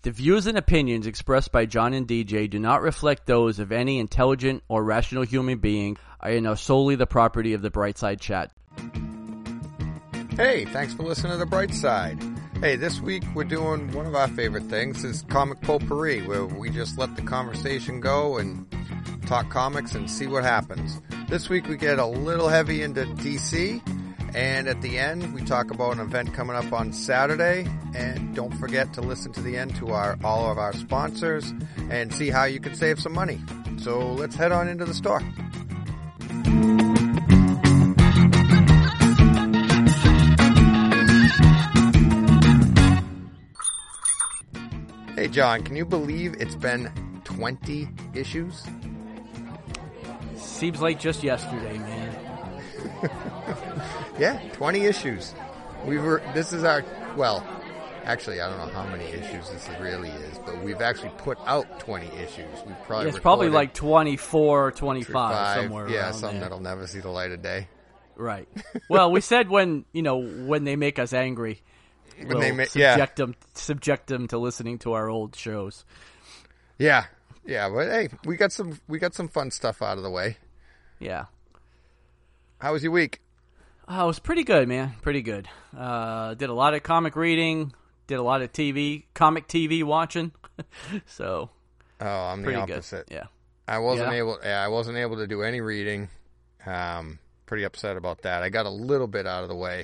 The views and opinions expressed by John and DJ do not reflect those of any intelligent or rational human being and are solely the property of the Brightside Chat. Hey, thanks for listening to The Bright Side. Hey, this week we're doing one of our favorite things, is Comic Potpourri, where we just let the conversation go and talk comics and see what happens. This week we get a little heavy into DC, and at the end we talk about an event coming up on Saturday. And don't forget to listen to the end to all of our sponsors and see how you can save some money. So let's head on into the store. Hey John, can you believe it's been 20 issues? Seems like just yesterday, man. Yeah, 20 issues. This is our, well, actually I don't know how many issues this really is, but we've actually put out 20 issues. We've probably It's probably like 24 or 25 somewhere around yeah, something there. that'll never see the light of day. Right. Well, we said when they make us angry, we'll subject them to listening to our old shows. Yeah, but hey, we got some fun stuff out of the way. Yeah. How was your week? Oh, it was pretty good, man. Pretty good. Did a lot of comic reading. Did a lot of comic TV watching. So. Oh, I'm the opposite. Good. Yeah. I wasn't able to do any reading. Pretty upset about that. I got a little bit out of the way.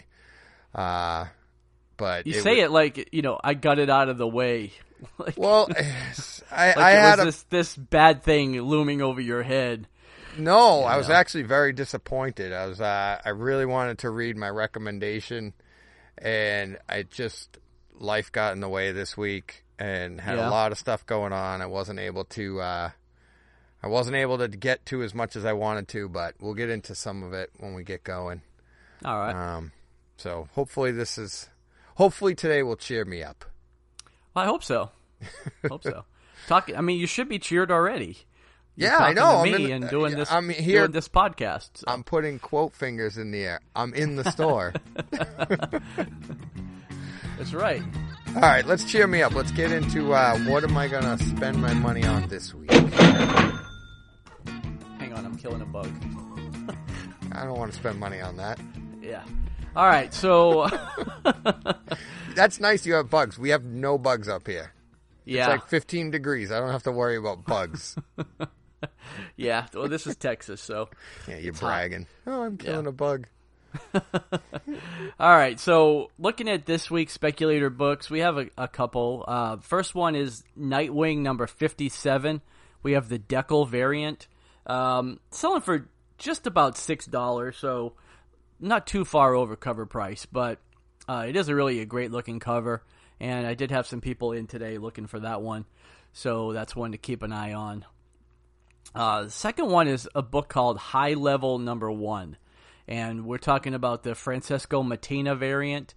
But you say it like, I got it out of the way. Well, I had this bad thing looming over your head. No, I was actually very disappointed. I really wanted to read my recommendation, and life got in the way this week and had a lot of stuff going on. I wasn't able to get to as much as I wanted to, but we'll get into some of it when we get going. All right. So hopefully today will cheer me up. Well, I hope so. You should be cheered already. Yeah, I know. Doing this podcast. So. I'm putting quote fingers in the air. I'm in the store. That's right. All right, let's cheer me up. Let's get into what am I going to spend my money on this week. Hang on, I'm killing a bug. I don't want to spend money on that. Yeah. All right, so... That's nice you have bugs. We have no bugs up here. Yeah. It's like 15 degrees. I don't have to worry about bugs. Yeah, well, this is Texas, so... Yeah, you're bragging. Hot. Oh, I'm killing a bug. All right, so looking at this week's Speculator books, we have a couple. First one is Nightwing number 57. We have the Decal variant. Selling for just about $6, so not too far over cover price, but it is a great-looking cover, and I did have some people in today looking for that one, so that's one to keep an eye on. The second one is a book called High Level Number 1, and we're talking about the Francesco Mattina variant.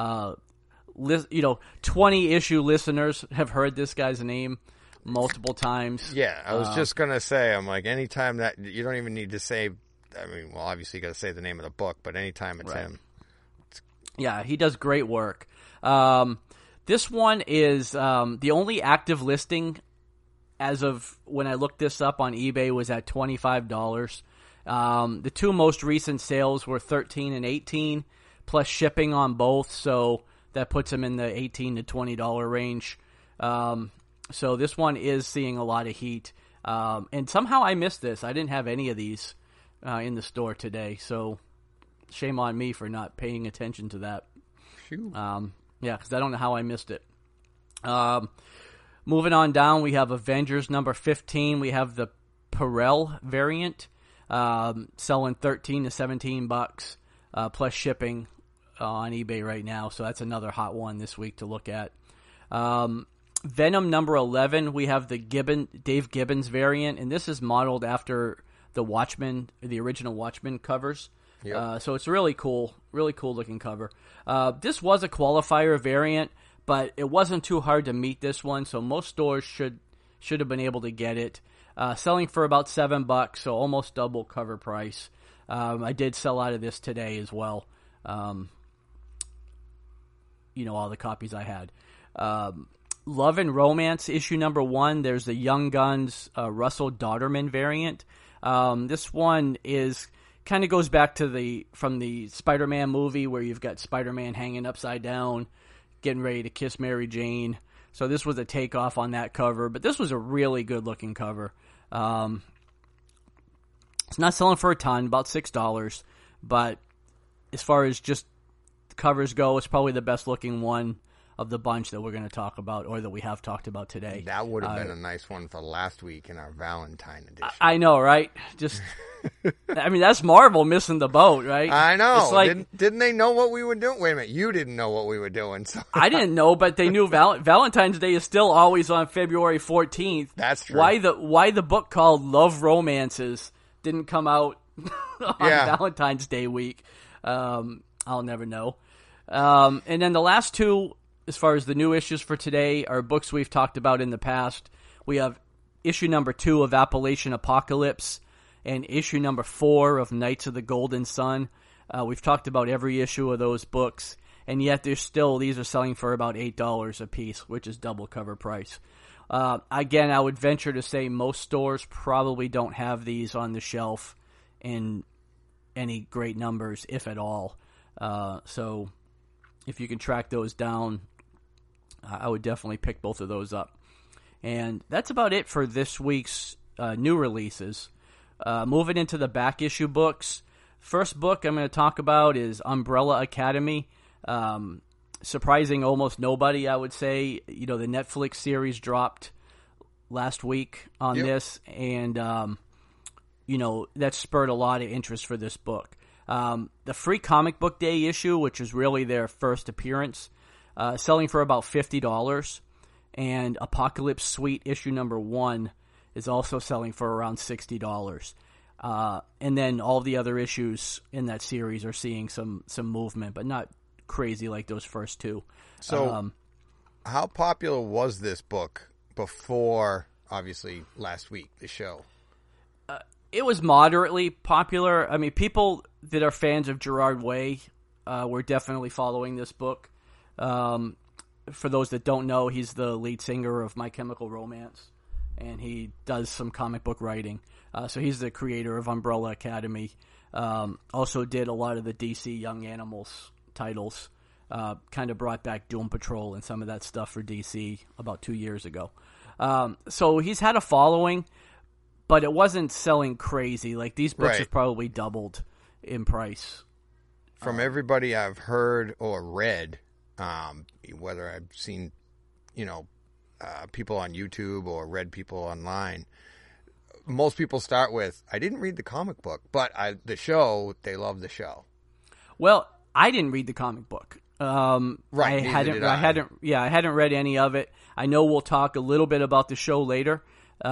20-issue listeners have heard this guy's name multiple times. Yeah, I was just going to say, I'm like, anytime that, you don't even need to say, obviously you got to say the name of the book, but anytime it's him. Yeah, he does great work. This one is the only active listing as of when I looked this up on eBay was at $25. The two most recent sales were $13 and $18, plus shipping on both, so that puts them in the $18 to $20 range. So this one is seeing a lot of heat. And somehow I missed this. I didn't have any of these in the store today, so shame on me for not paying attention to that. Because I don't know how I missed it. Moving on down, we have Avengers number 15. We have the Perel variant, selling $13 to $17 plus shipping on eBay right now. So that's another hot one this week to look at. Venom number 11, we have the Dave Gibbons variant, and this is modeled after the original Watchmen covers. Yep. So it's really cool looking cover. This was a qualifier variant, but it wasn't too hard to meet this one, so most stores should have been able to get it. Selling for about $7, so almost double cover price. I did sell out of this today as well. All the copies I had. Love and Romance issue number 1. There's the Young Guns Russell Dodderman variant. This one is kind of goes back to from the Spider-Man movie where you've got Spider-Man hanging upside down, getting ready to kiss Mary Jane. So this was a takeoff on that cover, but this was a really good looking cover. It's not selling for a ton, about $6, but as far as just covers go, it's probably the best looking one of the bunch that we're going to talk about, or that we have talked about today. That would have been a nice one for last week in our Valentine edition. I know, right? Just, I mean, that's Marvel missing the boat, right? I know. It's like, didn't they know what we were doing? Wait a minute, you didn't know what we were doing. So. I didn't know, but they knew Valentine's Day is still always on February 14th. That's true. Why the book called Love Romances didn't come out on Valentine's Day week? I'll never know. And then the last two, as far as the new issues for today, are books we've talked about in the past. We have issue number 2 of Appalachian Apocalypse and issue number 4 of Knights of the Golden Sun. We've talked about every issue of those books, and yet these are selling for about $8 a piece, which is double cover price. Again, I would venture to say most stores probably don't have these on the shelf in any great numbers, if at all. So if you can track those down, I would definitely pick both of those up. And that's about it for this week's new releases. Moving into the back issue books. First book I'm going to talk about is Umbrella Academy. Surprising almost nobody, I would say. You know, the Netflix series dropped last week on this, and you know, that spurred a lot of interest for this book. The Free Comic Book Day issue, which is really their first appearance, selling for about $50, and Apocalypse Suite issue number 1 is also selling for around $60. And then all the other issues in that series are seeing some movement, but not crazy like those first two. So, how popular was this book before, obviously, last week, the show? It was moderately popular. I mean, people that are fans of Gerard Way were definitely following this book. For those that don't know, he's the lead singer of My Chemical Romance, and he does some comic book writing. So he's the creator of Umbrella Academy. Also did a lot of the DC Young Animals titles. Kind of brought back Doom Patrol and some of that stuff for DC about 2 years ago. So he's had a following, but it wasn't selling crazy. Like, these books have probably doubled in price. From everybody I've heard or read, whether I've seen, people on YouTube or read people online, most people start with, I didn't read the comic book, but the show, they love the show. Well, I didn't read the comic book. Right. I hadn't read any of it. I know we'll talk a little bit about the show later.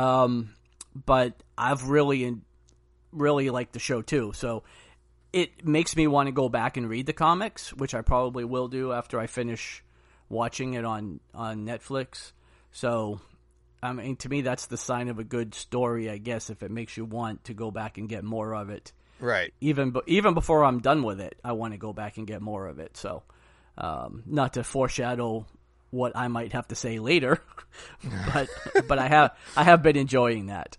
But I've really liked the show too. So it makes me want to go back and read the comics, which I probably will do after I finish watching it on Netflix. So, I mean, to me, that's the sign of a good story, I guess, if it makes you want to go back and get more of it. Right. Even before I'm done with it, I want to go back and get more of it. So, not to foreshadow what I might have to say later, but I have been enjoying that.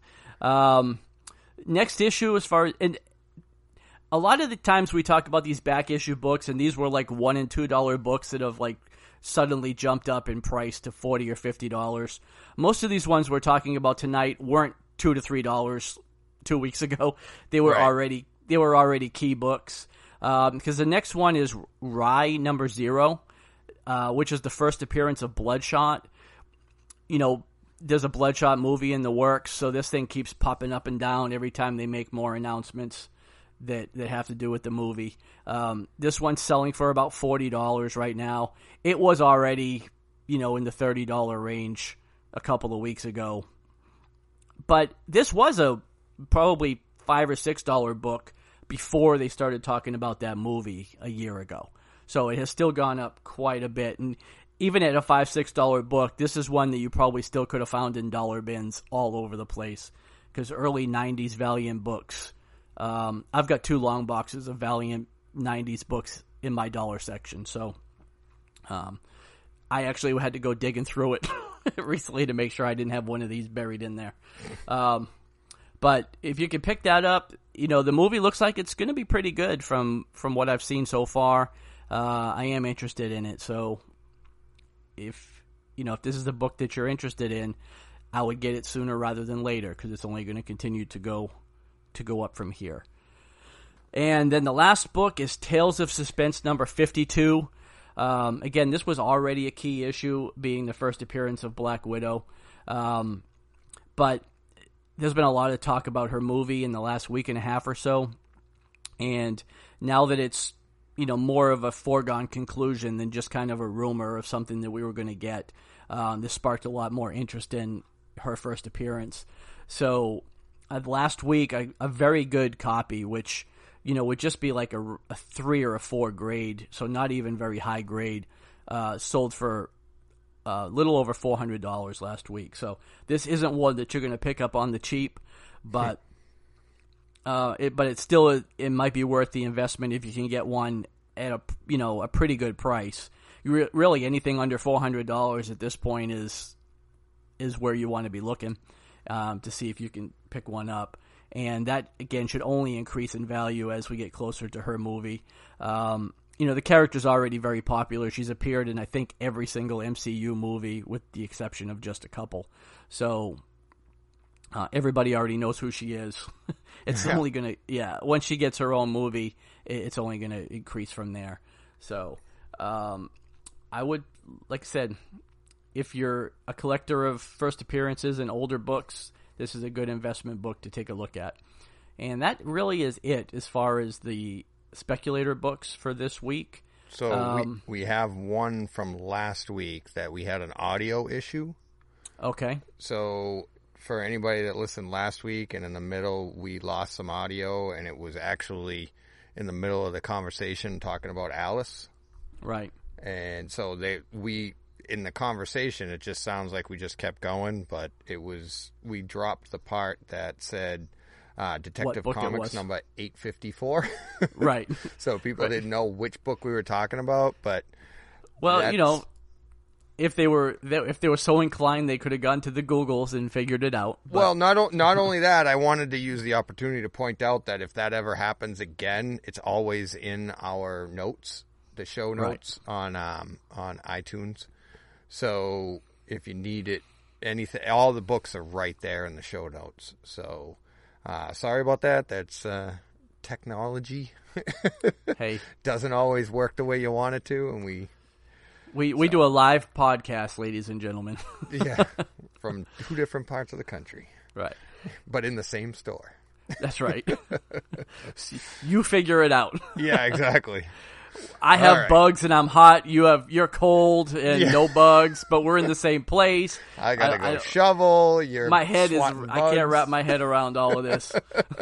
Next issue, as far as, and a lot of the times we talk about these back issue books, and these were like $1 and $2 books that have like suddenly jumped up in price to $40 or $50. Most of these ones we're talking about tonight weren't $2 to $3 2 weeks ago. They were already key books. Because the next one is Rye number 0, which is the first appearance of Bloodshot. You know, there's a Bloodshot movie in the works, so this thing keeps popping up and down every time they make more announcements that have to do with the movie. This one's selling for about $40 right now. It was already, in the $30 range a couple of weeks ago. But this was a probably $5 or $6 book before they started talking about that movie a year ago. So it has still gone up quite a bit. And even at a $5, $6 book, this is one that you probably still could have found in dollar bins all over the place. Because early 90s Valiant books, I've got 2 long boxes of Valiant 90s books in my dollar section. So I actually had to go digging through it recently to make sure I didn't have one of these buried in there. But if you could pick that up, the movie looks like it's going to be pretty good from what I've seen so far. I am interested in it. So if this is the book that you're interested in, I would get it sooner rather than later because it's only going to continue to go up from here. And then the last book is Tales of Suspense number 52. Again, this was already a key issue, being the first appearance of Black Widow. But there's been a lot of talk about her movie in the last week and a half or so. And now that it's, more of a foregone conclusion than just kind of a rumor of something that we were going to get, this sparked a lot more interest in her first appearance. So last week, a very good copy, which would just be like a 3 or a 4 grade, so not even very high grade, sold for a little over $400 last week. So this isn't one that you're going to pick up on the cheap, but it might be worth the investment if you can get one at a pretty good price. Really, anything under $400 at this point is where you want to be looking to see if you can pick one up. And that, again, should only increase in value as we get closer to her movie. The character's already very popular. She's appeared in, I think, every single MCU movie with the exception of just a couple. So everybody already knows who she is. It's only going to, once she gets her own movie, it's only going to increase from there. So I would, like I said, if you're a collector of first appearances and older books, this is a good investment book to take a look at. And that really is it as far as the speculator books for this week. So we have one from last week that we had an audio issue. Okay. So for anybody that listened last week and in the middle we lost some audio, and it was actually in the middle of the conversation talking about Alice. Right. And so in the conversation, it just sounds like we just kept going, but we dropped the part that said Detective Comics number 854. Right. So people didn't know which book we were talking about, but if they were so inclined, they could have gone to the Googles and figured it out. But... Well, not only that, I wanted to use the opportunity to point out that if that ever happens again, it's always in our notes, the show notes on iTunes. So if you need it, all the books are right there in the show notes. So sorry about that. That's technology. Hey, doesn't always work the way you want it to, and we do a live podcast, ladies and gentlemen. Yeah, from 2 different parts of the country. Right, but in the same store. That's right. You figure it out. Yeah, exactly. I have bugs and I'm hot. You're cold and no bugs, but we're in the same place. I gotta go shovel. My head is. Bugs. I can't wrap my head around all of this.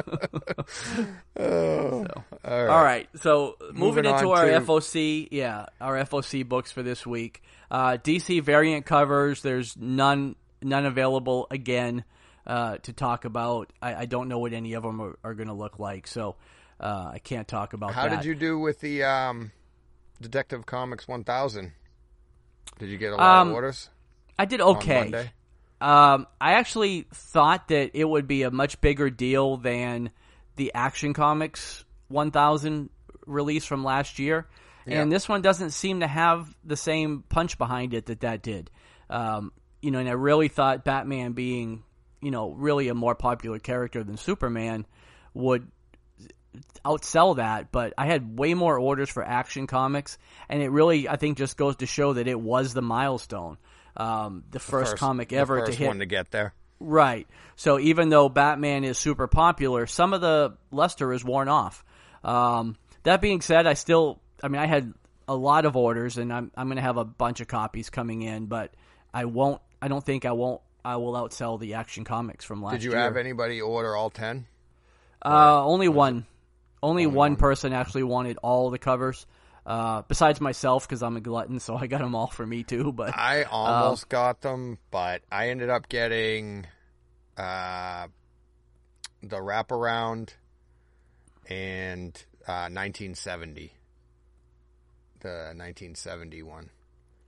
All right. So moving into our FOC, our FOC books for this week. DC variant covers. There's none available again to talk about. I don't know what any of them are going to look like. So. I can't talk about that. How did you do with the Detective Comics 1000? Did you get a lot of orders? I did okay. I actually thought that it would be a much bigger deal than the Action Comics 1000 release from last year. Yep. And this one doesn't seem to have the same punch behind it that did. And I really thought Batman being, really a more popular character than Superman would outsell that, but I had way more orders for Action Comics, and it really, I think, just goes to show that it was the milestone, the first comic ever to hit. One to get there. Right. So even though Batman is super popular, some of the luster is worn off. That being said, I had a lot of orders, and I'm going to have a bunch of copies coming in, but I will outsell the Action Comics from last year. Did you have anybody order all 10? Only one. Only one person actually wanted all the covers, besides myself, because I'm a glutton, so I got them all for me too. But I almost got them, but I ended up getting the wraparound and 1970, the 1970 one.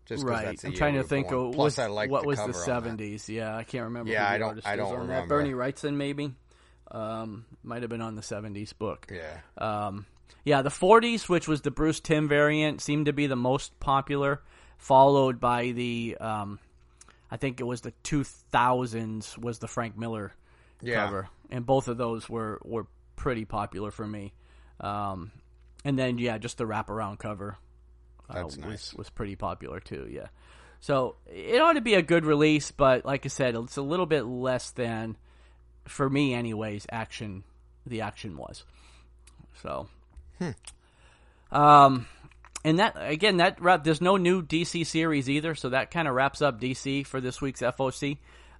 just because right. that's the I'm year trying we to were think born. of Plus, I like what the was cover the on that. 70s. Yeah, I can't remember. Yeah, who I the don't artist remember. is on that. Bernie Wrightson, maybe. Might have been on the 70s book. Yeah. Yeah, the 40s, which was the Bruce Timm variant, seemed to be the most popular, followed by the, I think it was the 2000s was the Frank Miller cover. And both of those were pretty popular for me. And then, just the wraparound cover was pretty popular too, yeah. So it ought to be a good release, but like I said, it's a little bit less than, for me anyways, the action was. So... and that again, there's no new DC series either, so that kind of wraps up DC for this week's FOC.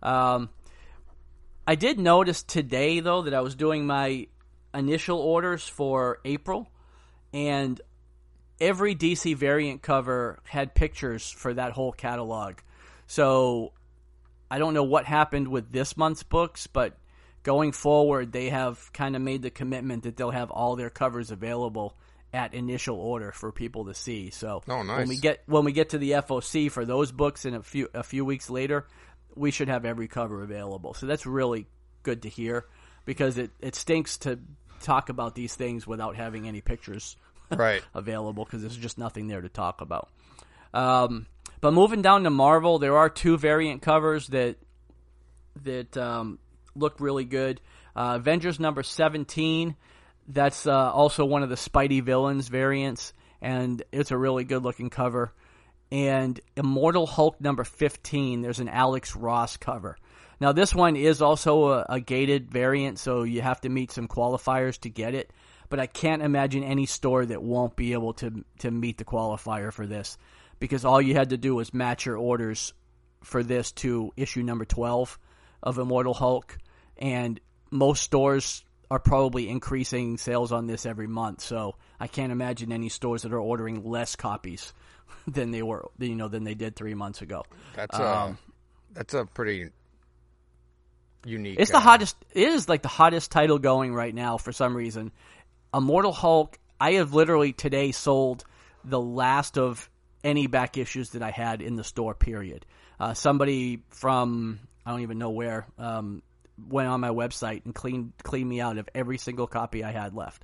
I did notice today though that I was doing my initial orders for April, and every DC variant cover had pictures for that whole catalog. So I don't know what happened with this month's books, but going forward, they have kind of made the commitment that they'll have all their covers available at initial order for people to see. So nice. when we get to the FOC for those books in a few weeks later, we should have every cover available. So that's really good to hear, because it stinks to talk about these things without having any pictures available, because there's just nothing there to talk about. But moving down to Marvel, there are 2 variant covers that look really good. Avengers number 17, that's also one of the Spidey Villains variants, and it's a really good looking cover. And Immortal Hulk number 15, there's an Alex Ross cover. Now this one is also a gated variant, so you have to meet some qualifiers to get it, but I can't imagine any store that won't be able to meet the qualifier for this, because all you had to do was match your orders for this to issue number 12 of Immortal Hulk, and most stores are probably increasing sales on this every month, so I can't imagine any stores that are ordering less copies than they did 3 months ago. That's a pretty unique. It's the hottest. It is like the hottest title going right now for some reason. Immortal Hulk. I have literally today sold the last of any back issues that I had in the store. Period. Somebody from I don't even know where went on my website and cleaned me out of every single copy I had left.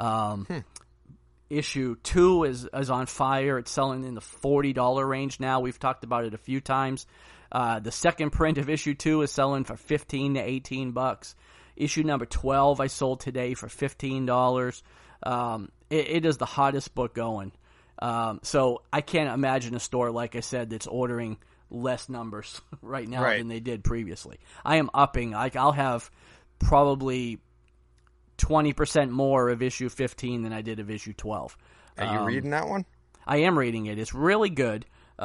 Issue 2 is on fire. It's selling in the $40 range now. We've talked about it a few times. The second print of issue 2 is selling for $15 to $18. Issue number 12 I sold today for $15. It is the hottest book going. So I can't imagine a store, like I said, that's ordering less numbers right now than they did previously. I am upping. I'll have probably 20% more of issue 15 than I did of issue 12. Are you reading that one? I am reading it. It's really good.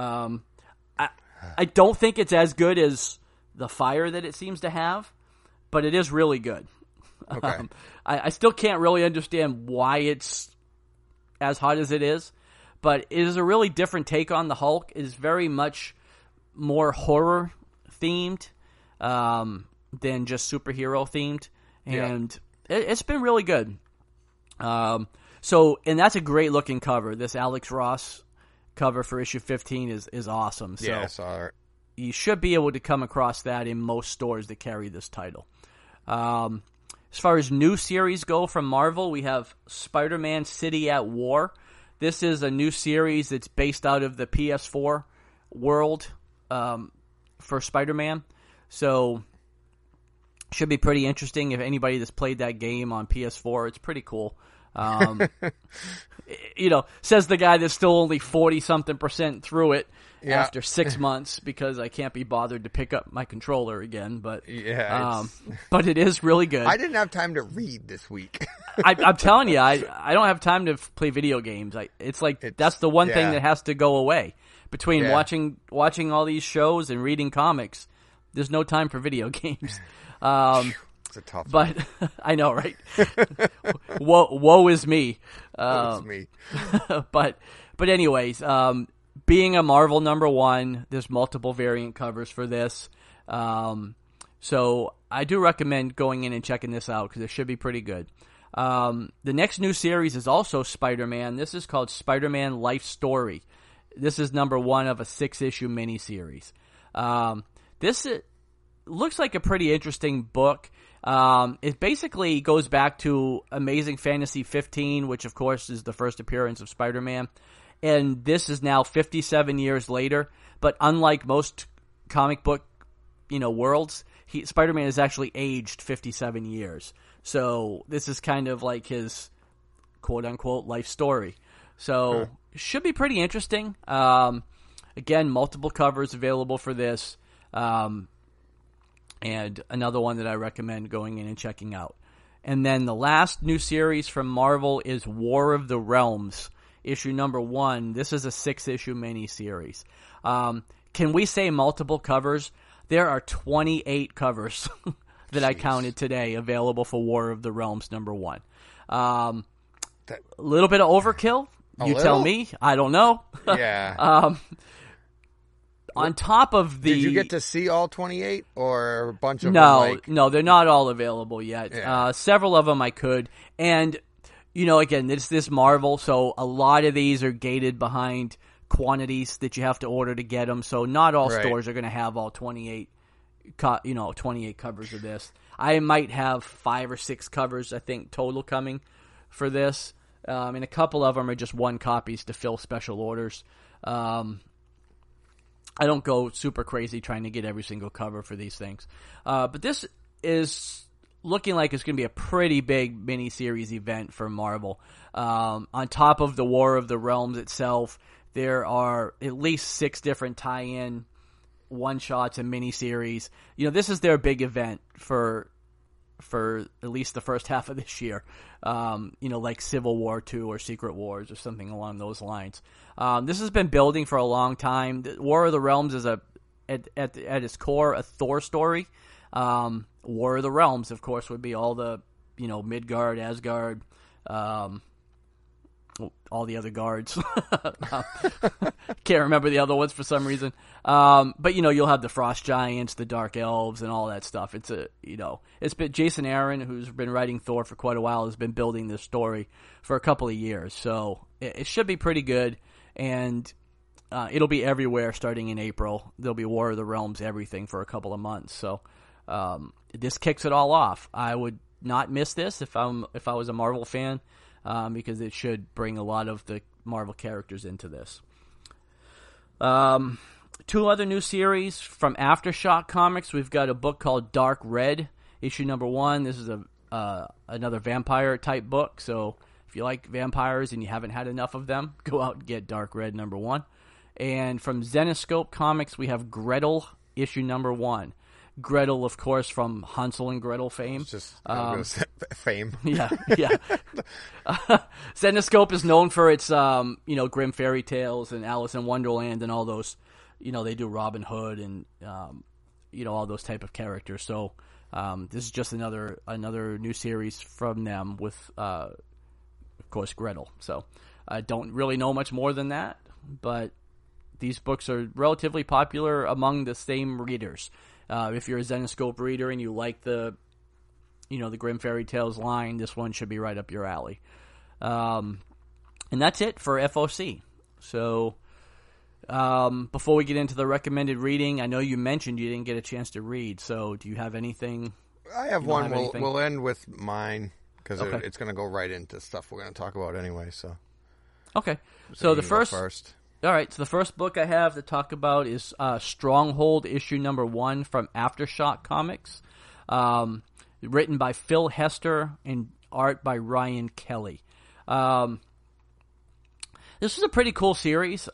I don't think it's as good as the fire that it seems to have, but it is really good. Okay. I still can't really understand why it's as hot as it is, but it is a really different take on the Hulk. It is very much more horror themed than just superhero themed, and it's been really good. And that's a great looking cover. This Alex Ross cover for issue 15 is awesome. So I saw it. You should be able to come across that in most stores that carry this title. As far as new series go from Marvel, we have Spider-Man City at War. This is a new series that's based out of the PS4 world for Spider-Man. So should be pretty interesting if anybody that's played that game on PS4. It's pretty cool. Says the guy that's still only 40-something% through it after 6 months because I can't be bothered to pick up my controller again. But but it is really good. I didn't have time to read this week. I'm telling you, I don't have time to play video games. That's the one thing that has to go away. Between watching all these shows and reading comics, there's no time for video games. It's a tough one. I know, right? woe is me. Woe is me. But anyways, being a Marvel #1, there's multiple variant covers for this. So I do recommend going in and checking this out because it should be pretty good. The next new series is also Spider-Man. This is called Spider-Man Life Story. This is number 1 of a 6-issue miniseries. This looks like a pretty interesting book. It basically goes back to Amazing Fantasy 15, which of course is the first appearance of Spider-Man. And this is now 57 years later. But unlike most comic book, worlds, Spider-Man has actually aged 57 years. So this is kind of like his quote-unquote life story. So should be pretty interesting. Again, multiple covers available for this. And another one that I recommend going in and checking out. And then the last new series from Marvel is War of the Realms, issue number 1. This is a 6-issue miniseries. Can we say multiple covers? There are 28 covers that I counted today available for War of the Realms number 1. A little bit of overkill. You tell me. I don't know. Yeah. On top of the... Did you get to see all 28 or a bunch of them? them? No, they're not all available yet. Yeah. Several of them I could. And, again, it's this Marvel, so a lot of these are gated behind quantities that you have to order to get them. So not all stores are going to have all 28 covers of this. I might have 5 or 6 covers, I think, total coming for this. And a couple of them are just 1 copies to fill special orders. I don't go super crazy trying to get every single cover for these things. But this is looking like it's going to be a pretty big miniseries event for Marvel. On top of the War of the Realms itself, there are at least 6 different tie-in one-shots and miniseries. This is their big event for at least the first half of this year. Like Civil War 2 or Secret Wars or something along those lines. This has been building for a long time. War of the Realms is at its core a Thor story. War of the Realms, of course, would be all the Midgard, Asgard, all the other guards. Can't remember the other ones for some reason. But you'll have the Frost Giants, the Dark Elves, and all that stuff. It's been Jason Aaron, who's been writing Thor for quite a while, has been building this story for a couple of years. So it should be pretty good, and it'll be everywhere starting in April. There'll be War of the Realms everything for a couple of months. So this kicks it all off. I would not miss this if I was a Marvel fan. Because it should bring a lot of the Marvel characters into this. 2 other new series from Aftershock Comics. We've got a book called Dark Red, issue number 1. This is another vampire type book. So if you like vampires and you haven't had enough of them, go out and get Dark Red number 1. And from Zenescope Comics, we have Gretel, issue number 1. Gretel, of course, from Hansel and Gretel fame. Fame. Yeah. Zenescope is known for its, Grimm fairy tales and Alice in Wonderland and all those. They do Robin Hood and, all those type of characters. So this is just another new series from them with, of course, Gretel. So I don't really know much more than that, but these books are relatively popular among the same readers. If you're a Zenescope reader and you like the Grimm Fairy Tales line, this one should be right up your alley. And that's it for FOC. So, before we get into the recommended reading, I know you mentioned you didn't get a chance to read, so do you have anything? I have one. We'll end with mine, because it's going to go right into stuff we're going to talk about anyway, so. Okay. So the first. All right, so the first book I have to talk about is Stronghold, issue number 1 from Aftershock Comics, written by Phil Hester and art by Ryan Kelly. This is a pretty cool series.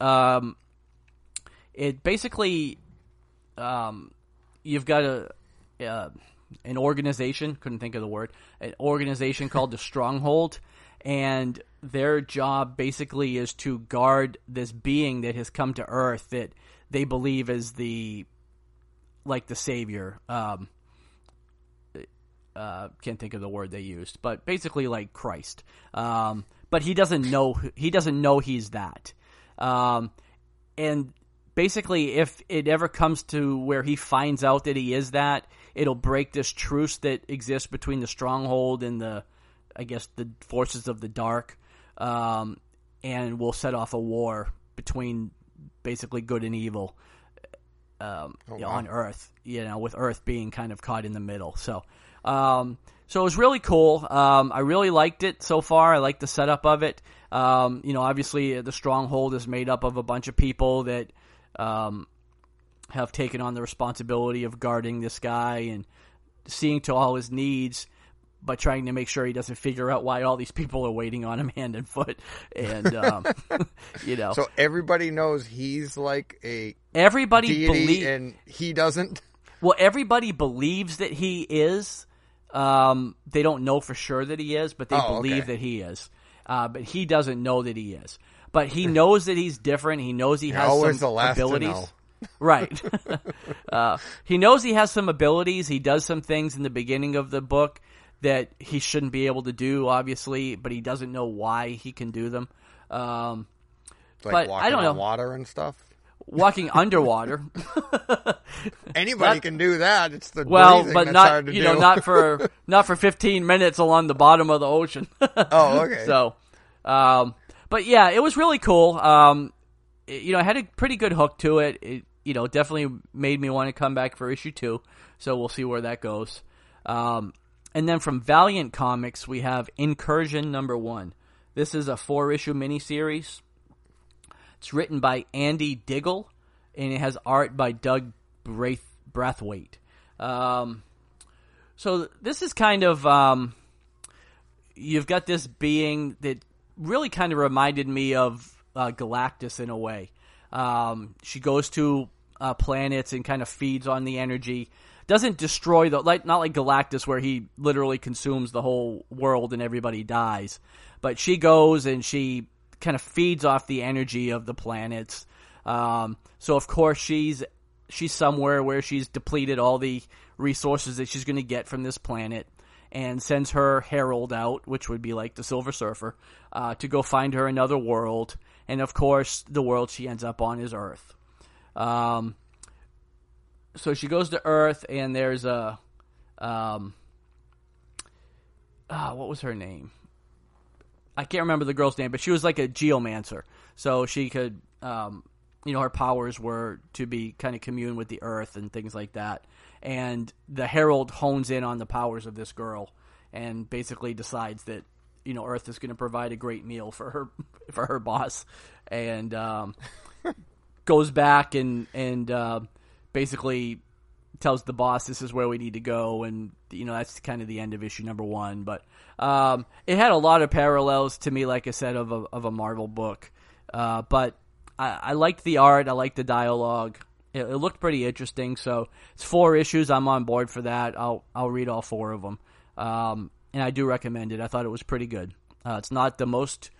It basically, you've got an organization, couldn't think of the word, an organization called the Stronghold, and their job basically is to guard this being that has come to Earth that they believe is the savior. Can't think of the word they used, but basically like Christ. But he doesn't know he's that. And basically if it ever comes to where he finds out that he is that, it'll break this truce that exists between the Stronghold and the forces of the dark, and will set off a war between basically good and evil on Earth, with Earth being kind of caught in the middle. So it was really cool. I really liked it so far. I like the setup of it. Obviously the Stronghold is made up of a bunch of people that have taken on the responsibility of guarding this guy and seeing to all his needs, but trying to make sure he doesn't figure out why all these people are waiting on him hand and foot. And, So everybody knows he's like a everybody deity and he doesn't? Well, everybody believes that he is. They don't know for sure that he is, but they believe that he is. But he doesn't know that he is. But he knows that he's different. He knows he has some abilities. Right. He knows he has some abilities. He does some things in the beginning of the book that he shouldn't be able to do, obviously, but he doesn't know why he can do them. Like but walking I don't know. on water and stuff? Walking underwater. Anybody can do that. It's the but that's not hard to do. not for 15 minutes along the bottom of the ocean. Oh, okay. So, but yeah, it was really cool. It had a pretty good hook to it. It definitely made me want to come back for issue 2. So we'll see where that goes. And then from Valiant Comics, we have Incursion #1. This is a 4-issue miniseries. It's written by Andy Diggle, and it has art by Doug Braithwaite. So this is kind of, you've got this being that really kind of reminded me of Galactus in a way. She goes to planets and kind of feeds on the energy. Doesn't destroy not like Galactus where he literally consumes the whole world and everybody dies. But she goes and she kind of feeds off the energy of the planets. So of course she's somewhere where she's depleted all the resources that she's going to get from this planet, and sends her herald out, which would be like the Silver Surfer, to go find her another world. And of course the world she ends up on is Earth. So she goes to Earth, and there's a, what was her name? I can't remember the girl's name, but she was like a geomancer. So she could, her powers were to be kind of commune with the Earth and things like that. And the Herald hones in on the powers of this girl and basically decides that, Earth is going to provide a great meal for her boss, and goes back and basically tells the boss this is where we need to go, and that's kind of the end of issue #1. But it had a lot of parallels to me, like I said, of a Marvel book. But I liked the art, I liked the dialogue. It looked pretty interesting. So it's 4 issues. I'm on board for that. I'll read all 4 of them, and I do recommend it. I thought it was pretty good. It's not the most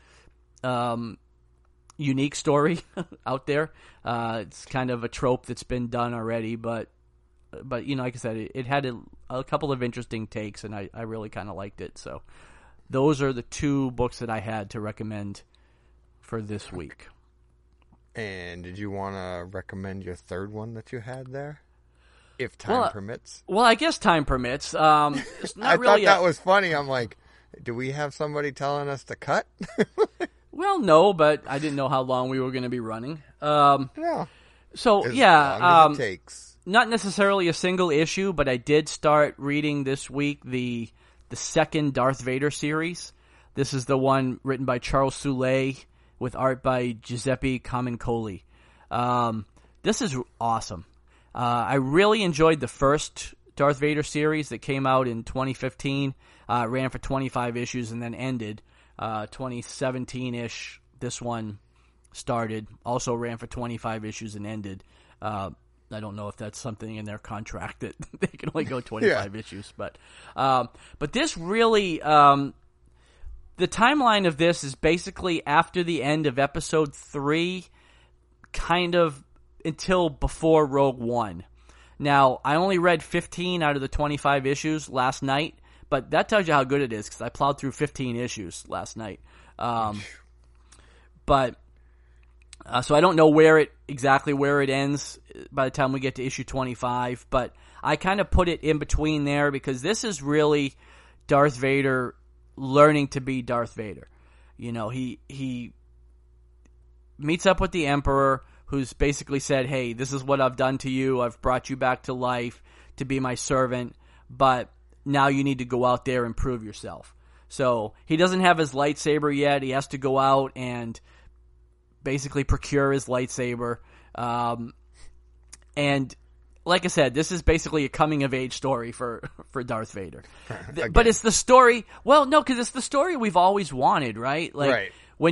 unique story out there. It's kind of a trope that's been done already, but like I said, it had a couple of interesting takes, and I really kind of liked it. So those are the 2 books that I had to recommend for this week. And did you want to recommend your third one that you had there? If time permits. Well, I guess time permits. It's not I really thought that was funny. I'm like, do we have somebody telling us to cut? Well, no, but I didn't know how long we were going to be running. No. So, As yeah. long as it takes. Not necessarily a single issue, but I did start reading this week the second Darth Vader series. This is the one written by Charles Soule with art by Giuseppe Camuncoli. This is awesome. I really enjoyed the first Darth Vader series that came out in 2015. Ran for 25 issues and then ended. 2017-ish, this one started. Also ran for 25 issues and ended. I don't know if that's something in their contract that they can only go 25 issues. But this really... the timeline of this is basically after the end of episode 3, kind of until before Rogue One. Now, I only read 15 out of the 25 issues last night, but that tells you how good it is, because I plowed through 15 issues last night. So I don't know exactly where it ends by the time we get to issue 25, but I kind of put it in between there, because this is really Darth Vader learning to be Darth Vader. He meets up with the Emperor, who's basically said, hey, this is what I've done to you. I've brought you back to life to be my servant, but now you need to go out there and prove yourself. So he doesn't have his lightsaber yet. He has to go out and basically procure his lightsaber. And like I said, this is basically a coming-of-age story for Darth Vader. But it's the story... Well, no, because it's the story we've always wanted, right? Like, right. When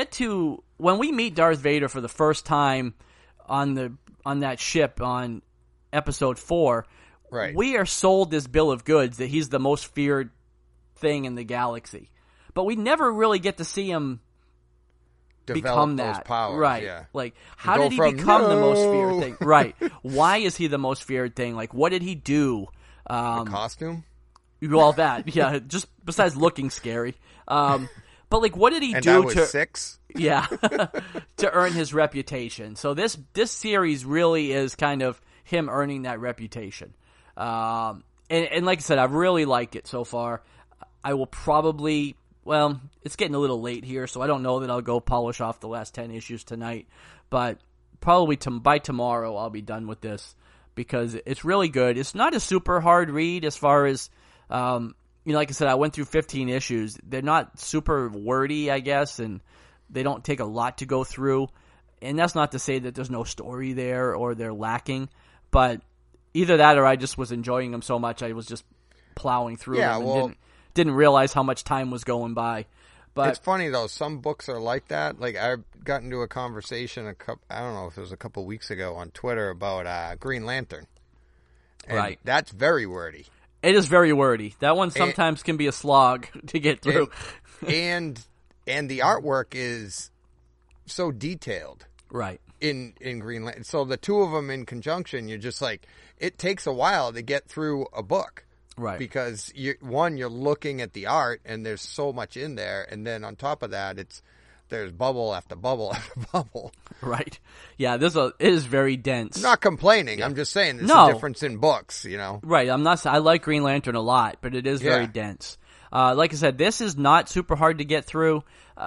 we meet Darth Vader for the first time on that ship on Episode 4, right. we are sold this bill of goods that he's the most feared thing in the galaxy. But we never really get to see him become that. Those powers, right? Yeah. Like, how did he become the most feared thing? Right? Why is he the most feared thing? Like, what did he do? The costume. Well, that yeah. Just besides looking scary, but like, what did he do? And that was 6. Yeah, to earn his reputation. So this series really is kind of him earning that reputation. And like I said, I really like it so far. I will probably. Well, it's getting a little late here, so I don't know that I'll go polish off the last 10 issues tonight. But probably by tomorrow I'll be done with this because it's really good. It's not a super hard read as far as, like I said, I went through 15 issues. They're not super wordy, I guess, and they don't take a lot to go through. And that's not to say that there's no story there or they're lacking. But either that or I just was enjoying them so much I was just plowing through them and didn't realize how much time was going by. But it's funny though, some books are like that. Like I got into a conversation I don't know if it was a couple weeks ago on Twitter about Green Lantern. And right. That's very wordy. It is very wordy. That one sometimes can be a slog to get through. And the artwork is so detailed. Right. In Green Lantern. So the two of them in conjunction, you're just like, it takes a while to get through a book. Right. Because you're looking at the art and there's so much in there, and then on top of that there's bubble after bubble after bubble. Right. Yeah, it is very dense. I'm not complaining. Yeah. I'm just saying there's a difference in books, Right. I like Green Lantern a lot, but it is very dense. Like I said, this is not super hard to get through.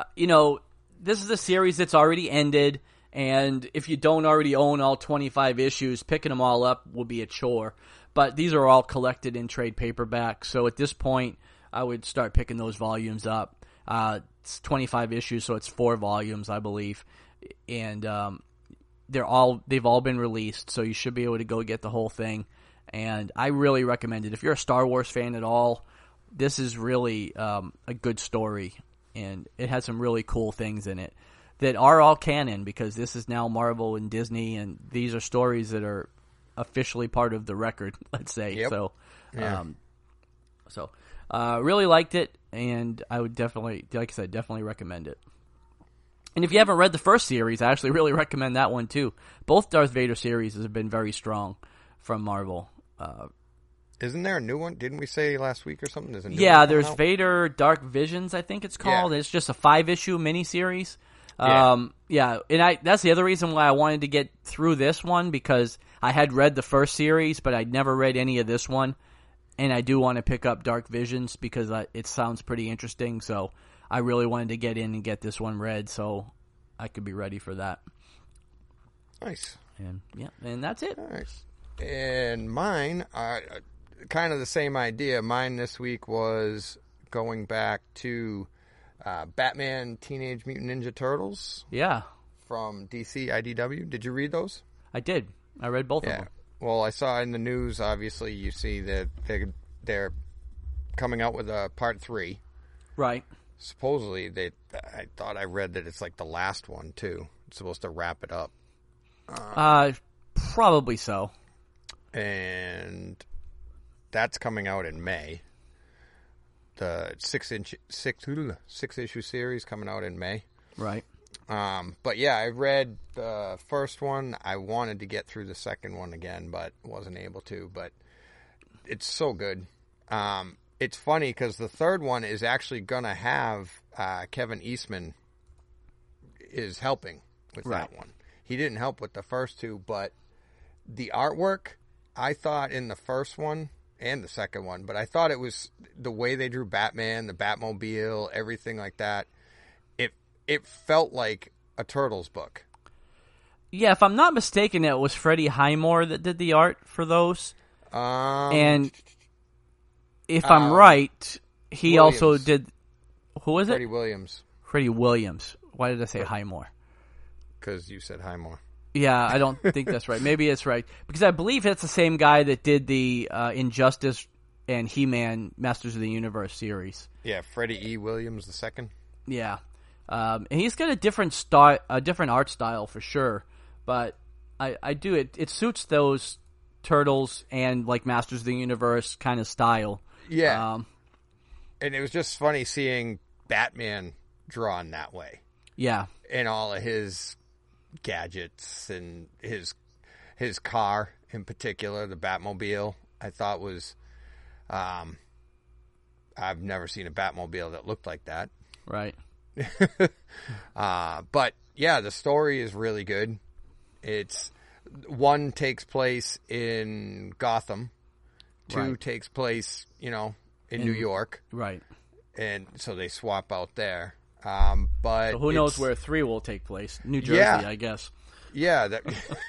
This is a series that's already ended, and if you don't already own all 25 issues, picking them all up will be a chore. But these are all collected in trade paperback, so at this point, I would start picking those volumes up. It's 25 issues, so it's 4 volumes, I believe, and they've all been released, so you should be able to go get the whole thing. And I really recommend it. If you're a Star Wars fan at all, this is really a good story, and it has some really cool things in it that are all canon because this is now Marvel and Disney, and these are stories that are officially part of the record, let's say. Yep. So, yeah. Really liked it, and I would definitely, like I said, definitely recommend it. And if you haven't read the first series, I actually really recommend that one too. Both Darth Vader series have been very strong from Marvel. Isn't there a new one? Didn't we say last week or something? There's a new one there's out? Vader Dark Visions, I think it's called. Yeah. It's just a 5-issue miniseries. And that's the other reason why I wanted to get through this one, because I had read the first series, but I'd never read any of this one, and I do want to pick up Dark Visions because it sounds pretty interesting, so I really wanted to get in and get this one read so I could be ready for that. Nice. And that's it. Nice. And mine, kind of the same idea. Mine this week was going back to Batman Teenage Mutant Ninja Turtles. Yeah. From DC IDW. Did you read those? I did. I read both of them. Well, I saw in the news, obviously, you see that they're coming out with a part 3. Right. Supposedly, I thought I read that it's like the last one, too. It's supposed to wrap it up. Probably so. And that's coming out in May. The 6-issue series coming out in May. Right. But yeah, I read the first one. I wanted to get through the second one again, but wasn't able to. But it's so good. It's funny because the third one is actually going to have Kevin Eastman is helping with that one. He didn't help with the first two, but the artwork, I thought in the first one and the second one, but I thought it was the way they drew Batman, the Batmobile, everything like that. It felt like a Turtles book. Yeah, if I'm not mistaken, it was Freddie Highmore that did the art for those. And if I'm right, he Williams. also did. Who was it? Freddie Williams. Freddie Williams. Why did I say Highmore? Because you said Highmore. Yeah, I don't think that's right. Maybe it's right. Because I believe it's the same guy that did the Injustice and He-Man Masters of the Universe series. Yeah, Freddie E. Williams II. Yeah. And he's got a different art style for sure. But I do it suits those Turtles and like Masters of the Universe kind of style. Yeah. And it was just funny seeing Batman drawn that way. Yeah. And all of his gadgets and his car in particular, the Batmobile, I thought was I've never seen a Batmobile that looked like that. Right. But yeah, the story is really good. It's one takes place in Gotham, two Right. takes place, in New York, Right. and so they swap out there. But So who knows where 3 will take place? New Jersey, Yeah. I guess. Yeah, that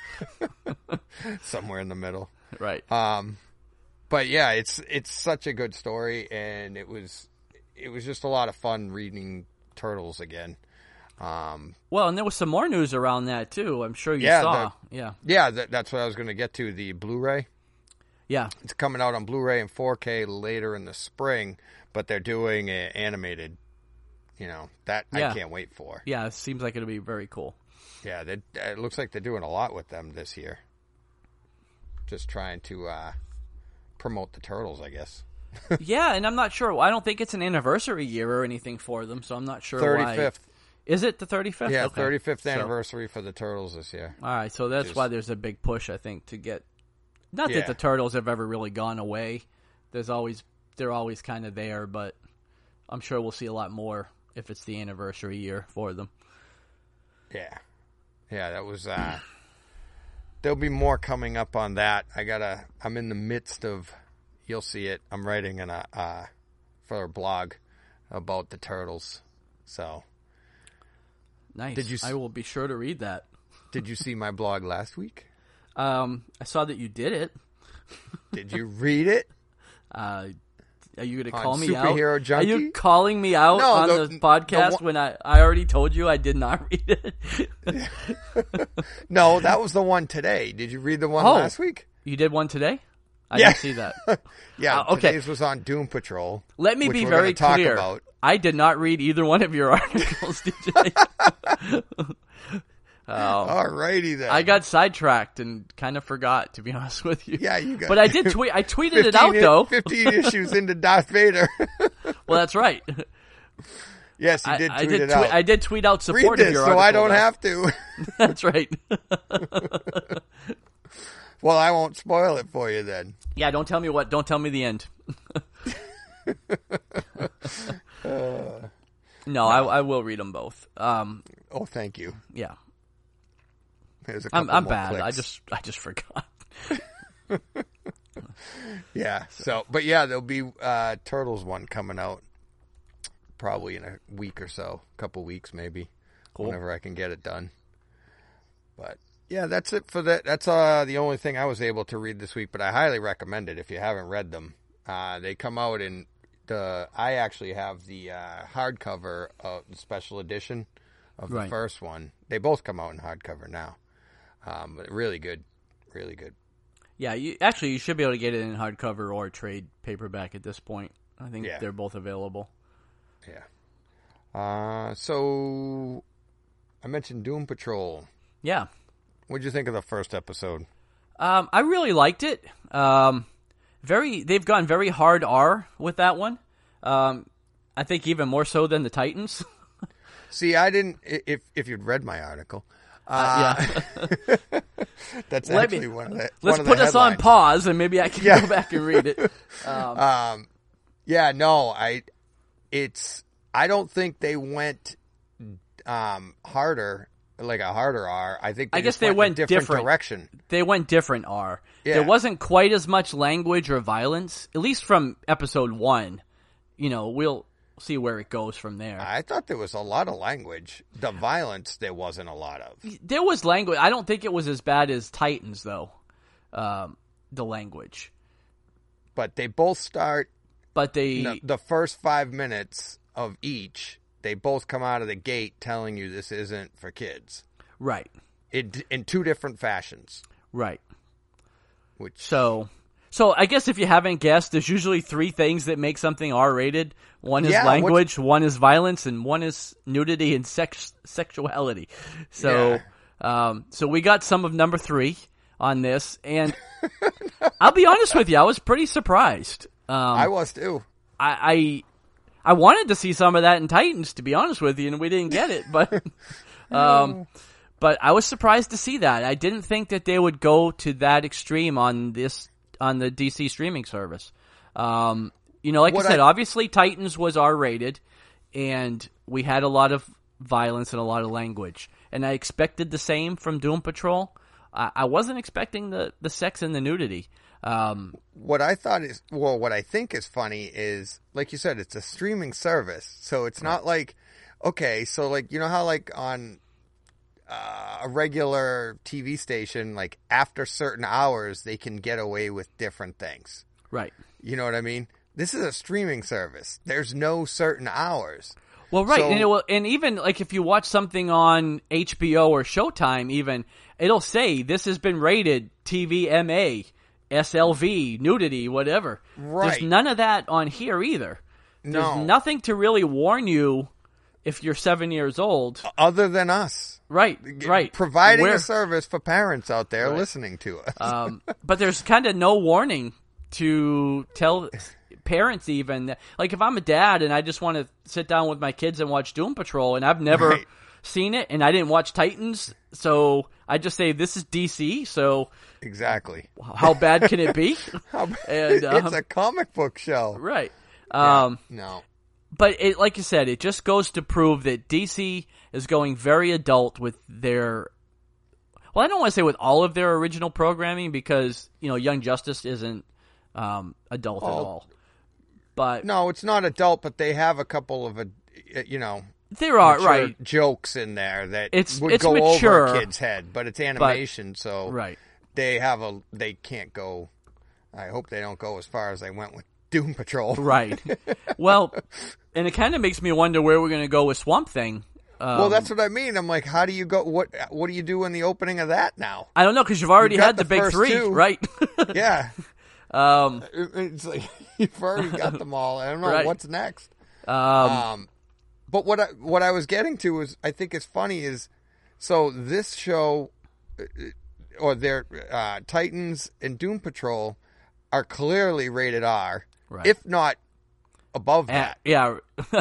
somewhere in the middle. Right. But yeah, it's such a good story, and it was just a lot of fun reading Turtles again. Well, and there was some more news around that too. I'm sure you Yeah, saw. Yeah, that's what I was going to get to. The Blu-ray. Yeah. It's coming out on Blu-ray and 4K later in the spring, but they're doing an animated. That Yeah. I can't wait for. Yeah, it seems like it'll be very cool. Yeah, it looks like they're doing a lot with them this year. Just trying to promote the Turtles, I guess. Yeah, and I'm not sure. I don't think it's an anniversary year or anything for them, so I'm not sure 35th. why. Is it the 35th? Yeah, Okay. 35th So- anniversary for the Turtles this year. all right, so that's Just- why there's a big push, I think, to get. Not Yeah. that the Turtles have ever really gone away. They're always kind of there, but I'm sure we'll see a lot more if it's the anniversary year for them. Yeah. Yeah, that was there'll be more coming up on that. I'm in the midst of, you'll see it. I'm writing for a blog about the Turtles. So, Nice. Did you I will be sure to read that. did you see my blog last week? I saw that you did it. Did you read it? Are you going to On call me Superhero out? Junkie? Are you calling me out No, on the podcast the when I already told you I did not read it? No, that was the one today. Did you read the one Oh. last week? You did one today? I Yeah. didn't see that. Yeah, okay. today's was on Doom Patrol. Let me which be we're very gonna talk clear. about. I did not read either one of your articles, DJ. Alrighty then. I got sidetracked and kind of forgot, to be honest with you. Yeah, you got But I did tweet. I tweeted it out, though. 15 issues into Darth Vader. Well, that's right. Yes, you did I tweet it out. I did tweet out Read support of this your so article. I don't though. have to. That's right. Well, I won't spoil it for you then. Yeah, don't tell me what. Don't tell me the end. No, I will read them both. Oh, thank you. Yeah, There's a I'm couple more bad. clicks. I just forgot. Yeah. So, but yeah, there'll be Turtles one coming out probably in a week or so, couple weeks maybe, Cool. whenever I can get it done. But yeah, that's it for that. That's the only thing I was able to read this week. But I highly recommend it if you haven't read them. They come out in I actually have the hardcover of the special edition of the Right. first one. They both come out in hardcover now. But really good, really good. Yeah, you should be able to get it in hardcover or trade paperback at this point. I think Yeah. they're both available. Yeah. So I mentioned Doom Patrol. Yeah. What'd you think of the first episode? I really liked it. They've gone very hard R with that one. I think even more so than the Titans. See, I didn't. If you'd read my article, Yeah. that's Let actually me- one of the. Let's one of the put this on headlines. pause and maybe I can Yeah. go back and read it. Yeah, no, I don't think they went harder, like a harder R. I think I guess just they went went in a different different. direction. They went different R. Yeah. There wasn't quite as much language or violence, at least from episode 1. see where it goes from there. I thought there was a lot of language. The violence, there wasn't a lot of. There was language. I don't think it was as bad as Titans, though, the language. But they both start, But they... the first 5 minutes of each, they both come out of the gate telling you this isn't for kids. Right. In two different fashions. Right. Which So I guess if you haven't guessed, there's usually 3 things that make something R-rated. One is language, one is violence, and one is nudity and sexuality. So, so we got some of number 3 on this, and I'll be honest with you, I was pretty surprised. I was too. I wanted to see some of that in Titans, to be honest with you, and we didn't get it, but but I was surprised to see that. I didn't think that they would go to that extreme on the DC streaming service. Like I said, obviously Titans was R-rated, and we had a lot of violence and a lot of language. And I expected the same from Doom Patrol. I wasn't expecting the sex and the nudity. What I think is funny is, like you said, it's a streaming service. So it's not like, okay, so like, you know how like on a regular TV station, like after certain hours, they can get away with different things. Right. You know what I mean? This is a streaming service. There's no certain hours. Well, right. So, and even like if you watch something on HBO or Showtime, even it'll say this has been rated TVMA, SLV, nudity, whatever. Right. There's none of that on here either. There's No. nothing to really warn you if you're 7 years old. Other than us. Right. Providing a service for parents out there listening to us. But there's kind of no warning to tell parents even. Like if I'm a dad and I just want to sit down with my kids and watch Doom Patrol and I've never seen it and I didn't watch Titans, so I just say this is DC, so exactly. How bad can it be? It's a comic book show. Right. No. But it, like you said, it just goes to prove that DC is going very adult with their... Well, I don't want to say with all of their original programming because, Young Justice isn't adult at all. But no, it's not adult, but they have a couple of, there are jokes in there that it's go mature, over a kid's head, but it's animation, so they can't go. I hope they don't go as far as they went with Doom Patrol. Right. Well, and it kind of makes me wonder where we're going to go with Swamp Thing. Well, that's what I mean. I'm like, how do you go? What do you do in the opening of that now? I don't know because you've already had the big 3, right? Yeah. It's like you've already got them all. I don't know what's next. But what I was getting to is, I think it's funny is, so this show, or their Titans and Doom Patrol are clearly rated R, if not above that. Yeah.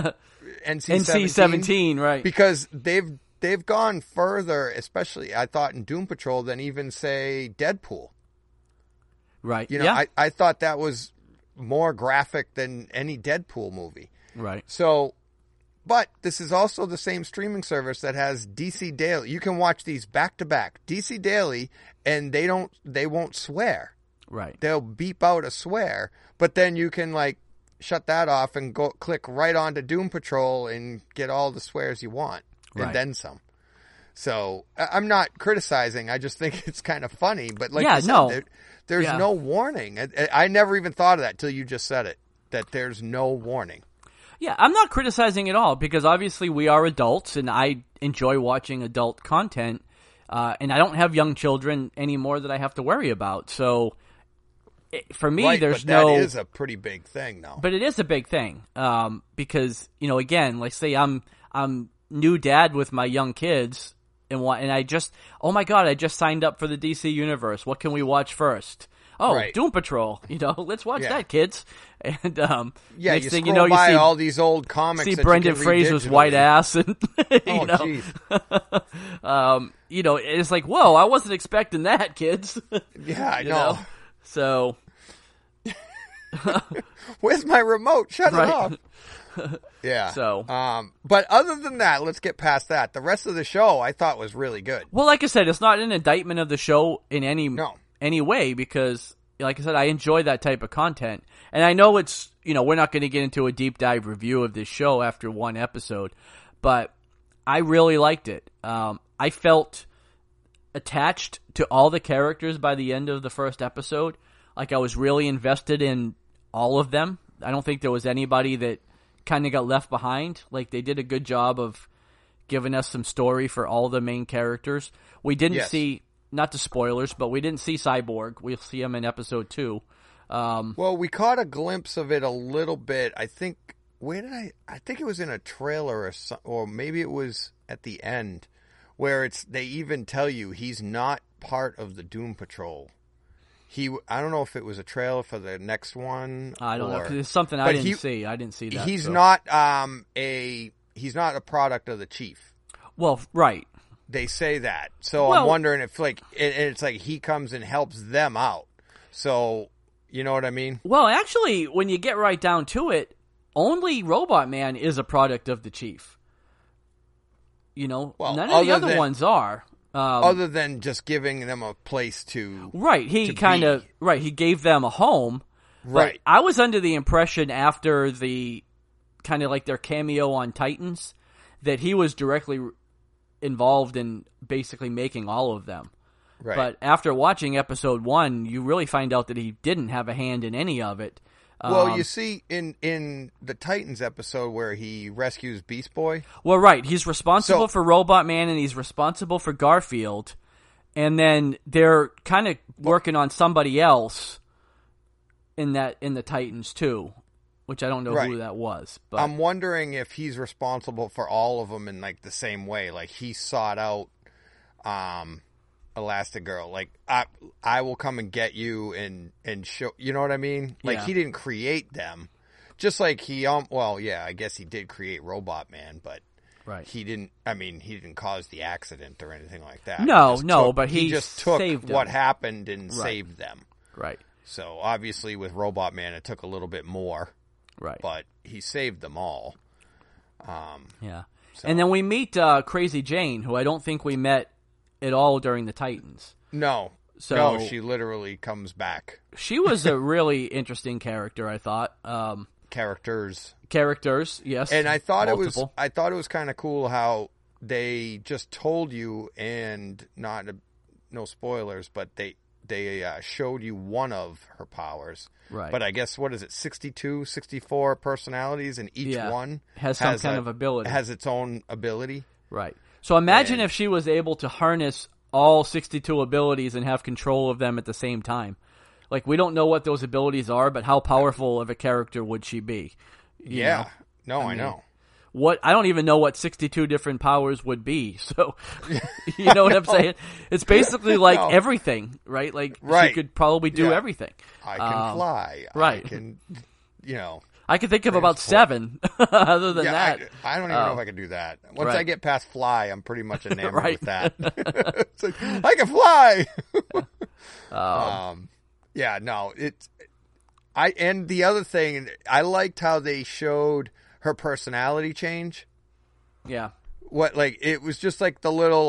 NC-17, right? Because they've gone further, especially I thought in Doom Patrol, than even say Deadpool. Right. I thought that was more graphic than any Deadpool movie. Right. So, but this is also the same streaming service that has DC Daily. You can watch these back to back. DC Daily, and they won't swear. Right. They'll beep out a swear, but then you can like shut that off and go click right onto Doom Patrol and get all the swears you want and then some. So I'm not criticizing. I just think it's kind of funny. But like you said, there's no warning. I never even thought of that till you just said it, that there's no warning. Yeah, I'm not criticizing at all because obviously we are adults and I enjoy watching adult content. And I don't have young children anymore that I have to worry about. So for me, there's but that is a pretty big thing, though. But it is a big thing because again, like say I'm new dad with my young kids, and I just I just signed up for the DC universe. What can we watch first? Oh, Doom Patrol. Let's watch that, kids. And next thing you know, you see all these old comics. See Brendan Fraser's white ass, and jeez. It's like, whoa, I wasn't expecting that, kids. Yeah, I know. So, where's my remote? Shut it off. Yeah. So, but other than that, let's get past that. The rest of the show I thought was really good. Well, like I said, it's not an indictment of the show in any way because like I said, I enjoy that type of content. And I know it's, we're not going to get into a deep dive review of this show after one episode, but I really liked it. I felt attached to all the characters by the end of the first episode. Like I was really invested in all of them. I don't think there was anybody that kind of got left behind. Like they did a good job of giving us some story for all the main characters. We didn't see, not to spoilers, but we didn't see Cyborg. We'll see him in episode 2. Well, we caught a glimpse of it a little bit. I think, I think it was in a trailer or maybe it was at the end where they even tell you he's not part of the Doom Patrol. I don't know if it was a trailer for the next one. I don't know, because it's something I didn't see. I didn't see that. He's not he's not a product of the Chief. Well, right. They say that. So I'm wondering if it's like he comes and helps them out. So, you know what I mean? Well, actually, when you get right down to it, only Robot Man is a product of the Chief. None of the other ones are. Other than just giving them a place to... Right, he gave them a home. Right. I was under the impression after the kind of like their cameo on Titans that he was directly involved in basically making all of them. Right. But after watching episode 1, you really find out that he didn't have a hand in any of it. Well, you see in the Titans episode where he rescues Beast Boy. Well, right. He's responsible for Robot Man and he's responsible for Garfield. And then they're kind of working on somebody else in the Titans too, which I don't know who that was. But I'm wondering if he's responsible for all of them in like the same way. Like he sought out Elastigirl, like I will come and get you and show, you know what I mean? Like he didn't create them, just like he I guess he did create Robot Man, but he didn't. I mean, he didn't cause the accident or anything like that. But he just took what them. happened and saved them. Right. So obviously with Robot Man, it took a little bit more. Right. But he saved them all. So. And then we meet Crazy Jane, who I don't think we met at all during the Titans. No, she literally comes back. She was a really interesting character, I thought. Characters, yes. And I thought multiple. it was kind of cool how they just told you, and no spoilers, but they showed you one of her powers. Right. But I guess, 62, 64 personalities, and each one has some kind of ability. Has its own ability. Right. So imagine if she was able to harness all 62 abilities and have control of them at the same time. Like, we don't know what those abilities are, but how powerful of a character would she be? You know? No, I know. I don't even know what 62 different powers would be. So, you know what I'm saying? It's basically like everything, right? Like, she could probably do everything. I can fly. Right. I can, I can think of about 7 other than that. I don't even know if I can do that. Once I get past fly, I'm pretty much enamored with that. It's like, I can fly! And the other thing, I liked how they showed her personality change. Yeah. It was just like the little,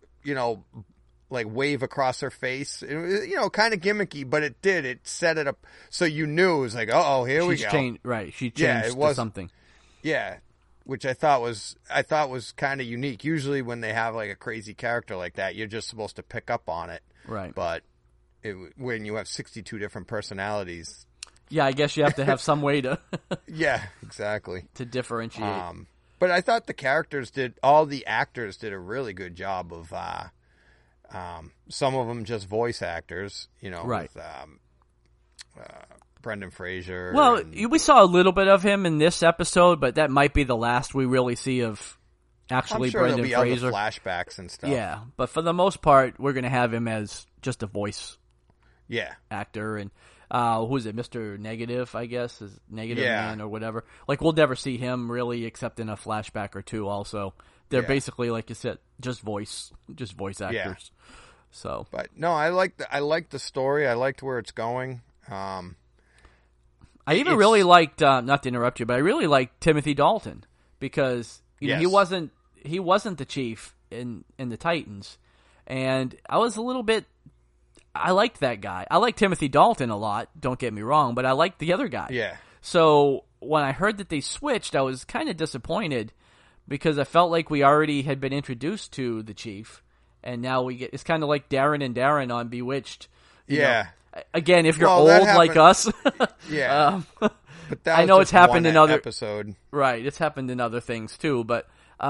wave across her face. It was, kind of gimmicky, but it set it up so you knew it was like, here we go. She changed to something. Yeah, which I thought was kind of unique. Usually when they have like a crazy character like that, you're just supposed to pick up on it. Right. But when you have 62 different personalities. Yeah, I guess you have to have some way to. Yeah, exactly. To differentiate. But I thought all the actors did a really good job of. Some of them just voice actors, right. With Brendan Fraser. Well, we saw a little bit of him in this episode, but that might be the last we really see of actually Brendan Fraser. There'll be other flashbacks and stuff. Yeah, but for the most part, we're going to have him as just a voice actor. And who's it, Mr. Negative, I guess, is Negative Man or whatever. Like, we'll never see him really except in a flashback or two also. They're basically, like you said, just voice actors. Yeah. So, but no, I liked the story. I liked where it's going. I even really liked, not to interrupt you, but I really liked Timothy Dalton because he wasn't the Chief in the Titans, and I was a little bit. I liked that guy. I like Timothy Dalton a lot, don't get me wrong, but I liked the other guy. Yeah. So when I heard that they switched, I was kind of disappointed because I felt like we already had been introduced to the Chief, and now it's kind of like Darren and Darren on Bewitched. You know, again, if you're old like us, yeah. But that I know it's happened in other episode. Right, it's happened in other things too, but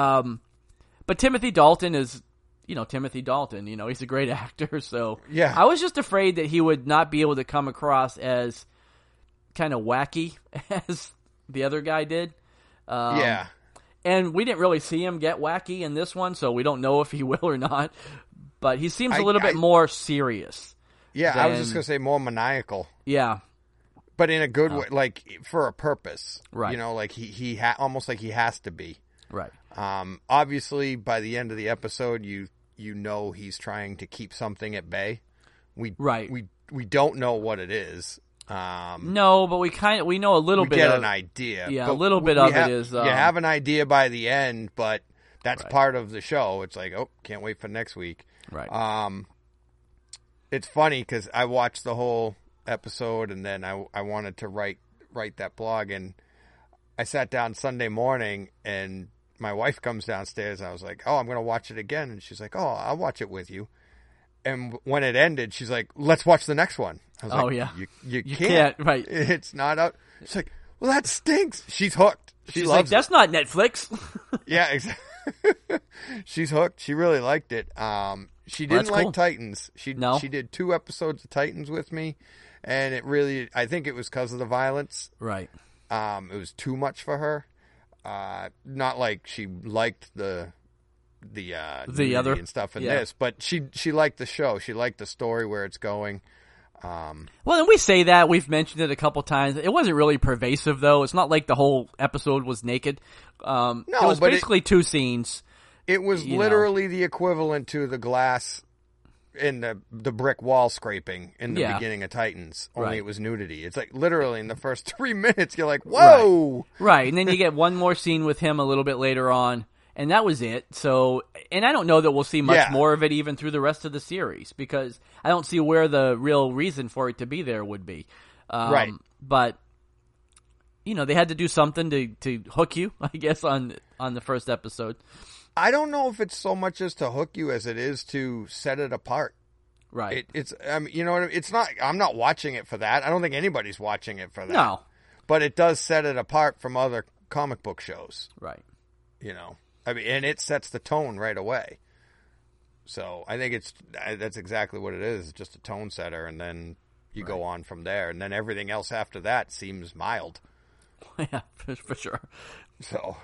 Timothy Dalton is, Timothy Dalton, he's a great actor, so yeah. I was just afraid that he would not be able to come across as kind of wacky as the other guy did. Yeah. And we didn't really see him get wacky in this one, so we don't know if he will or not, but he seems a little bit more serious. Yeah, I was just going to say more maniacal. Yeah. But in a good way, like for a purpose. Right. Like he almost like he has to be. Right. Obviously, by the end of the episode, you know he's trying to keep something at bay. We don't know what it is. No, but we know a little bit. We get an idea. Yeah, a little bit of it is. You have an idea by the end, but that's part of the show. It's like, oh, can't wait for next week. Right. It's funny because I watched the whole episode and then I wanted to write that blog, and I sat down Sunday morning and my wife comes downstairs and I was like, oh, I'm going to watch it again. And she's like, oh, I'll watch it with you. And when it ended, she's like, let's watch the next one. I was like, yeah. You can't. Right. It's not out. She's like, well, that stinks. She's hooked. She's like, that's not Netflix. Yeah, exactly. She's hooked. She really liked it. She didn't like Titans. She did 2 episodes of Titans with me, and I think it was because of the violence. Right. It was too much for her. Not like she liked the other and stuff in this, but she liked the show. She liked the story, where it's going. Well, and we say that, we've mentioned it a couple times. It wasn't really pervasive, though. It's not like the whole episode was naked. No, it was basically 2 scenes. It was literally the equivalent to the glass in the brick wall scraping in the beginning of Titans. Only it was nudity. It's like literally in the first 3 minutes, you're like, whoa! Right, and then you get one more scene with him a little bit later on. And that was it. So, and I don't know that we'll see much more of it even through the rest of the series, because I don't see where the real reason for it to be there would be. Right. But, they had to do something to hook you, I guess, on the first episode. I don't know if it's so much as to hook you as it is to set it apart. Right. It's, I mean, you know what I mean? It's not, I'm not watching it for that. I don't think anybody's watching it for that. No. But it does set it apart from other comic book shows. Right. I mean, and it sets the tone right away. So I think that's exactly what it is. It's just a tone setter, and then you go on from there, and then everything else after that seems mild. Yeah, for sure. So,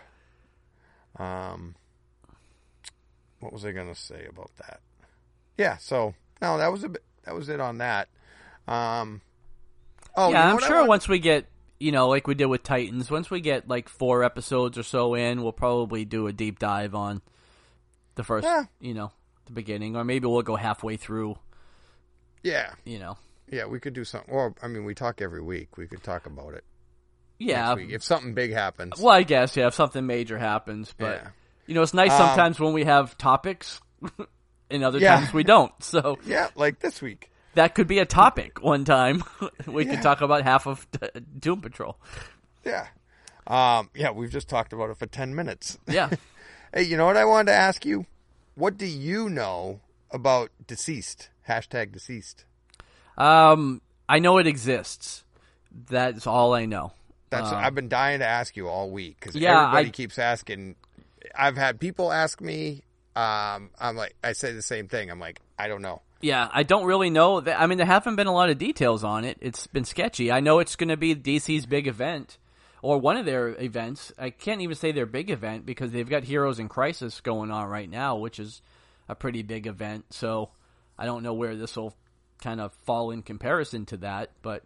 what was I going to say about that? Yeah. So no, that was it on that. I'm sure once we get. Like we did with Titans, once we get like 4 episodes or so in, we'll probably do a deep dive on the first, the beginning, or maybe we'll go halfway through. Yeah. Yeah, we could do something. Or, I mean, we talk every week. We could talk about it. Yeah. Next week, if something big happens. Well, I guess, if something major happens. But, it's nice sometimes when we have topics, and other times we don't. So yeah, like this week. That could be a topic one time. We could talk about half of Doom Patrol. Yeah. We've just talked about it for 10 minutes. Yeah. Hey, you know what I wanted to ask you? What do you know about Deceased? #Deceased. I know it exists. That's all I know. I've been dying to ask you all week, because everybody keeps asking. I've had people ask me. I'm like, I say the same thing. I'm like, I don't know. Yeah, I don't really know. I mean, there haven't been a lot of details on it. It's been sketchy. I know it's going to be DC's big event, or one of their events. I can't even say their big event, because they've got Heroes in Crisis going on right now, which is a pretty big event. So I don't know where this will kind of fall in comparison to that. But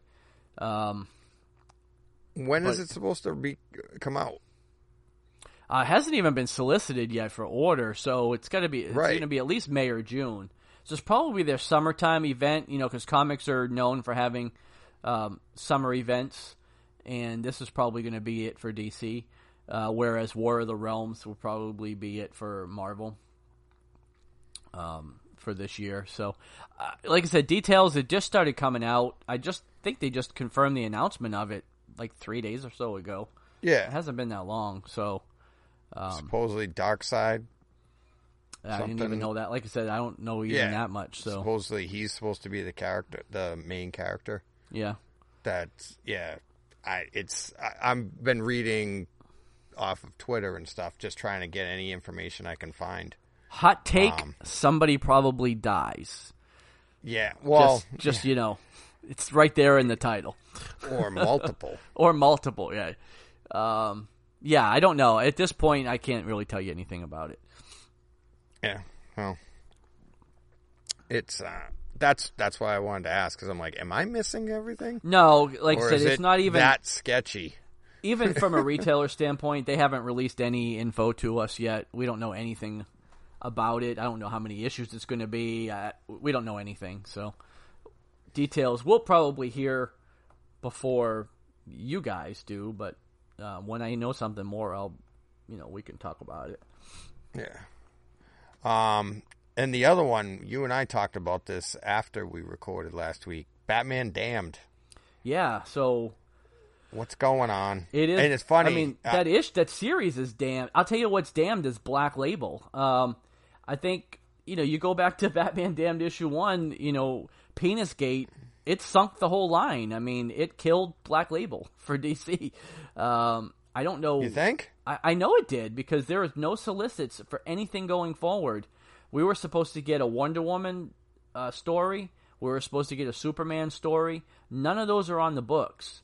when is it supposed to come out? It hasn't even been solicited yet for order, so it's going to be at least May or June. So it's probably their summertime event, because comics are known for having summer events, and this is probably going to be it for DC, whereas War of the Realms will probably be it for Marvel. for this year. So, like I said, details, it just started coming out. I just think they just confirmed the announcement of it like 3 days or so ago. Yeah. It hasn't been that long, so. Supposedly Darkseid. I didn't even know that. Like I said, I don't know even that much. So supposedly he's supposed to be the character, the main character. Yeah. That's I've been reading off of Twitter and stuff, just trying to get any information I can find. Hot take: somebody probably dies. Yeah. Well, just it's right there in the title. Or multiple. Or multiple. Yeah. Yeah. I don't know. At this point, I can't really tell you anything about it. Yeah, well, it's that's why I wanted to ask, because I'm like, am I missing everything? No, like or I said, it's not even that sketchy. Even from a retailer standpoint, they haven't released any info to us yet. We don't know anything about it. I don't know how many issues it's going to be. We don't know anything. So details we'll probably hear before you guys do. But when I know something more, we can talk about it. Yeah. And the other one, you and I talked about this after we recorded last week. Batman Damned. Yeah, so what's going on? It is, and it's funny. I mean, that series is damned. I'll tell you what's damned is Black Label. I think you go back to Batman Damned issue 1. Penisgate. It sunk the whole line. I mean, it killed Black Label for DC. I don't know. You think? I know it did, because there is no solicits for anything going forward. We were supposed to get a Wonder Woman story. We were supposed to get a Superman story. None of those are on the books.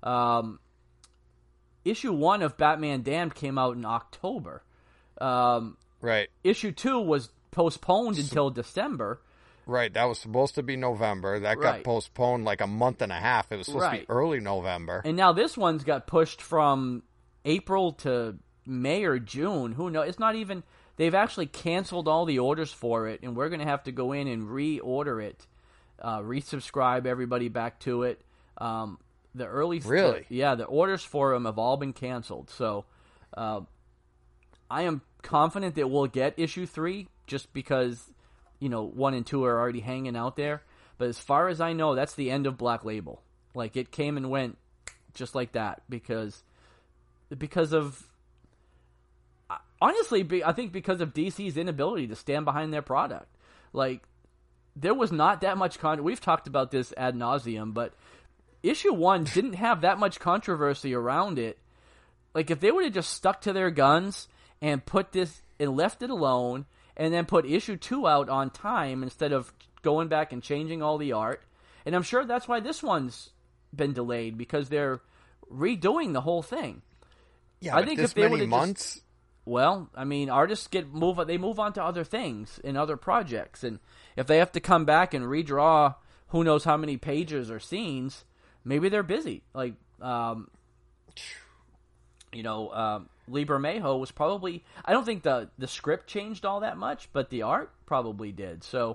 Issue 1 of Batman Damned came out in October. Right. Issue 2 was postponed until December. Right, that was supposed to be November. That got postponed like a month and a half. It was supposed to be early November. And now this one's got pushed from April to May or June. Who knows? It's not even... They've actually canceled all the orders for it, and we're going to have to go in and reorder it, resubscribe everybody back to it. The early... Really? The orders for them have all been canceled. So I am confident that we'll get issue 3 just because... 1 and 2 are already hanging out there. But as far as I know, that's the end of Black Label. Like, it came and went just like that because of... Honestly, I think because of DC's inability to stand behind their product. Like, there was not that much... We've talked about this ad nauseum, but issue 1 didn't have that much controversy around it. Like, if they would have just stuck to their guns and put this... and left it alone... and then put issue 2 out on time instead of going back and changing all the art. And I'm sure that's why this one's been delayed, because they're redoing the whole thing. Yeah, I think if they would have months. Well, I mean, artists move on to other things and other projects, and if they have to come back and redraw who knows how many pages or scenes, maybe they're busy. Like, Lee Bermejo was probably... I don't think the script changed all that much, but the art probably did. So,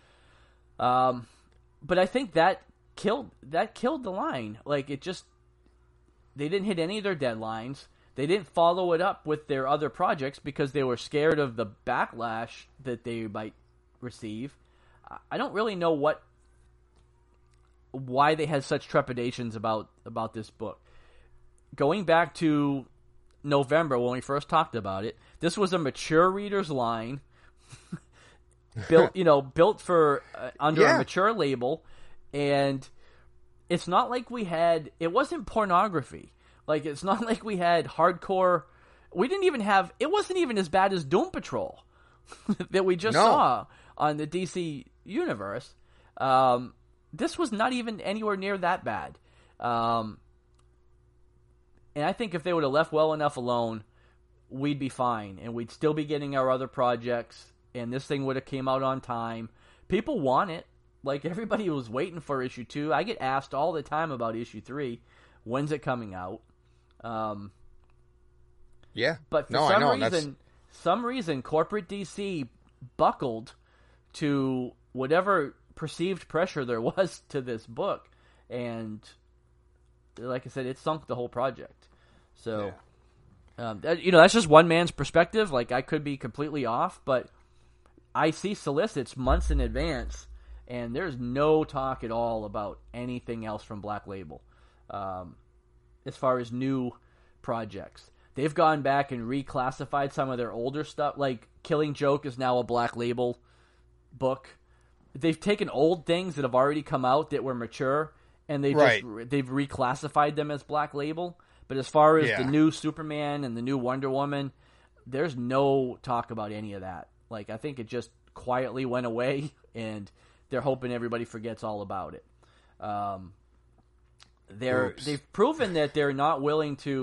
but I think that killed the line. Like, it just... They didn't hit any of their deadlines. They didn't follow it up with their other projects because they were scared of the backlash that they might receive. I don't really know why they had such trepidations about this book. Going back to November when we first talked about it, this was a mature reader's line, built for under a mature label, and it's not like it wasn't pornography. Like, it's not like we had hardcore. We didn't even have. It wasn't even as bad as Doom Patrol that we just saw on the DC universe. This was not even anywhere near that bad. And I think if they would have left well enough alone, we'd be fine. And we'd still be getting our other projects. And this thing would have came out on time. People want it. Like, everybody was waiting for issue 2. I get asked all the time about issue 3. When's it coming out? Yeah. But for some reason, corporate DC buckled to whatever perceived pressure there was to this book. And... like I said, it sunk the whole project. So, that's just one man's perspective. Like, I could be completely off, but I see solicits months in advance, and there's no talk at all about anything else from Black Label as far as new projects. They've gone back and reclassified some of their older stuff, like Killing Joke is now a Black Label book. They've taken old things that have already come out that were mature, and they've reclassified them as Black Label. But as far as the new Superman and the new Wonder Woman, there's no talk about any of that. Like, I think it just quietly went away, and they're hoping everybody forgets all about it. They've proven that they're not willing to,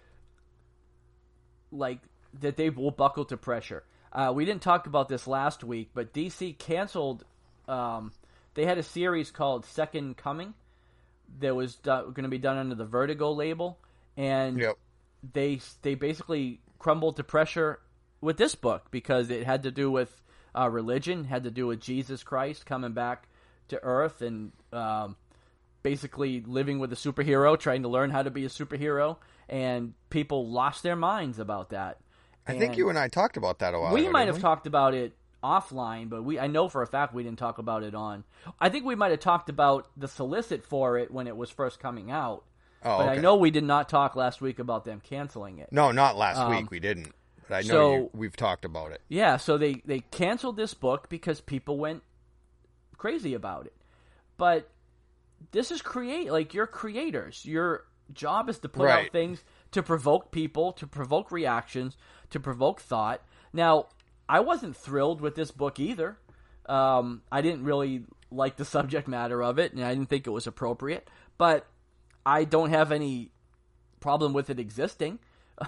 like, that they will buckle to pressure. We didn't talk about this last week, but DC canceled. They had a series called Second Coming that was going to be done under the Vertigo label, and they basically crumbled to pressure with this book because it had to do with religion, had to do with Jesus Christ coming back to Earth and basically living with a superhero, trying to learn how to be a superhero, and people lost their minds about that. I think you and I talked about that a while ago. We might have talked about it offline, but I know for a fact we didn't talk about it on. I think we might have talked about the solicit for it when it was first coming out. Oh, but okay. I know we did not talk last week about them canceling it. No, not last week. We didn't. But I know we've talked about it. Yeah, so they canceled this book because people went crazy about it. But this is you're creators. Your job is to put out things to provoke people, to provoke reactions, to provoke thought. Now, I wasn't thrilled with this book either. I didn't really like the subject matter of it, and I didn't think it was appropriate. But I don't have any problem with it existing.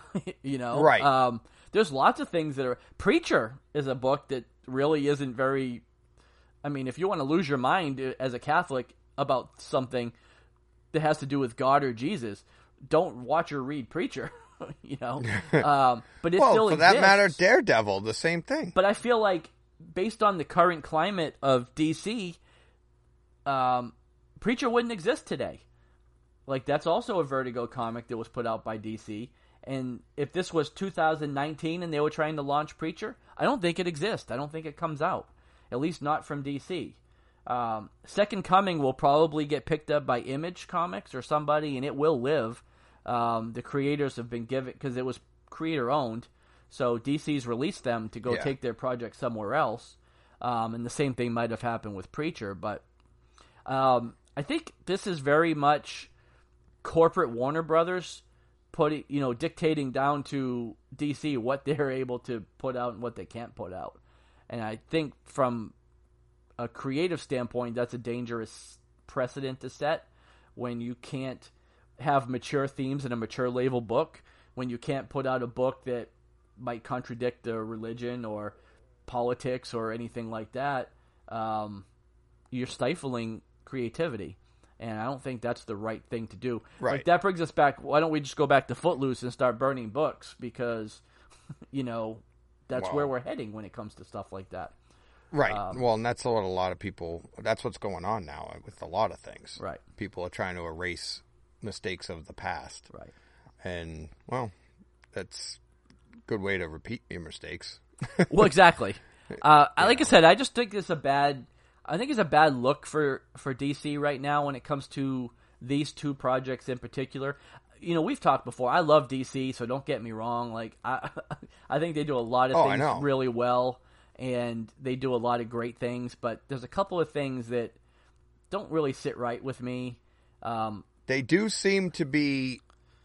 Right. There's lots of things that are... Preacher is a book that really isn't very... I mean, if you want to lose your mind as a Catholic about something that has to do with God or Jesus, don't watch or read Preacher, but it still for exists. that matter, Daredevil, the same thing. But I feel like, based on the current climate of DC, Preacher wouldn't exist today. Like, that's also a Vertigo comic that was put out by DC. And if this was 2019 and they were trying to launch Preacher, I don't think it exists. I don't think it comes out. At least not from DC. Second Coming will probably get picked up by Image Comics or somebody, and it will live. The creators have been given, because it was creator-owned, so DC's released them to go take their project somewhere else. And the same thing might have happened with Preacher, but I think this is very much corporate Warner Brothers dictating down to DC what they're able to put out and what they can't put out. And I think from a creative standpoint, that's a dangerous precedent to set when you can't have mature themes in a mature label book, when you can't put out a book that might contradict the religion or politics or anything like that. You're stifling creativity. And I don't think that's the right thing to do. Right. Like, that brings us back. Why don't we just go back to Footloose and start burning books? Because, that's where we're heading when it comes to stuff like that. Right. And that's what a lot of people, that's what's going on now with a lot of things. Right. People are trying to erase mistakes of the past. Right. And, that's a good way to repeat your mistakes. Well, exactly. Like I said, I just think it's a bad look for DC right now when it comes to these two projects in particular. We've talked before. I love DC, so don't get me wrong. Like, I think they do a lot of things really well, and they do a lot of great things. But there's a couple of things that don't really sit right with me. They do seem to be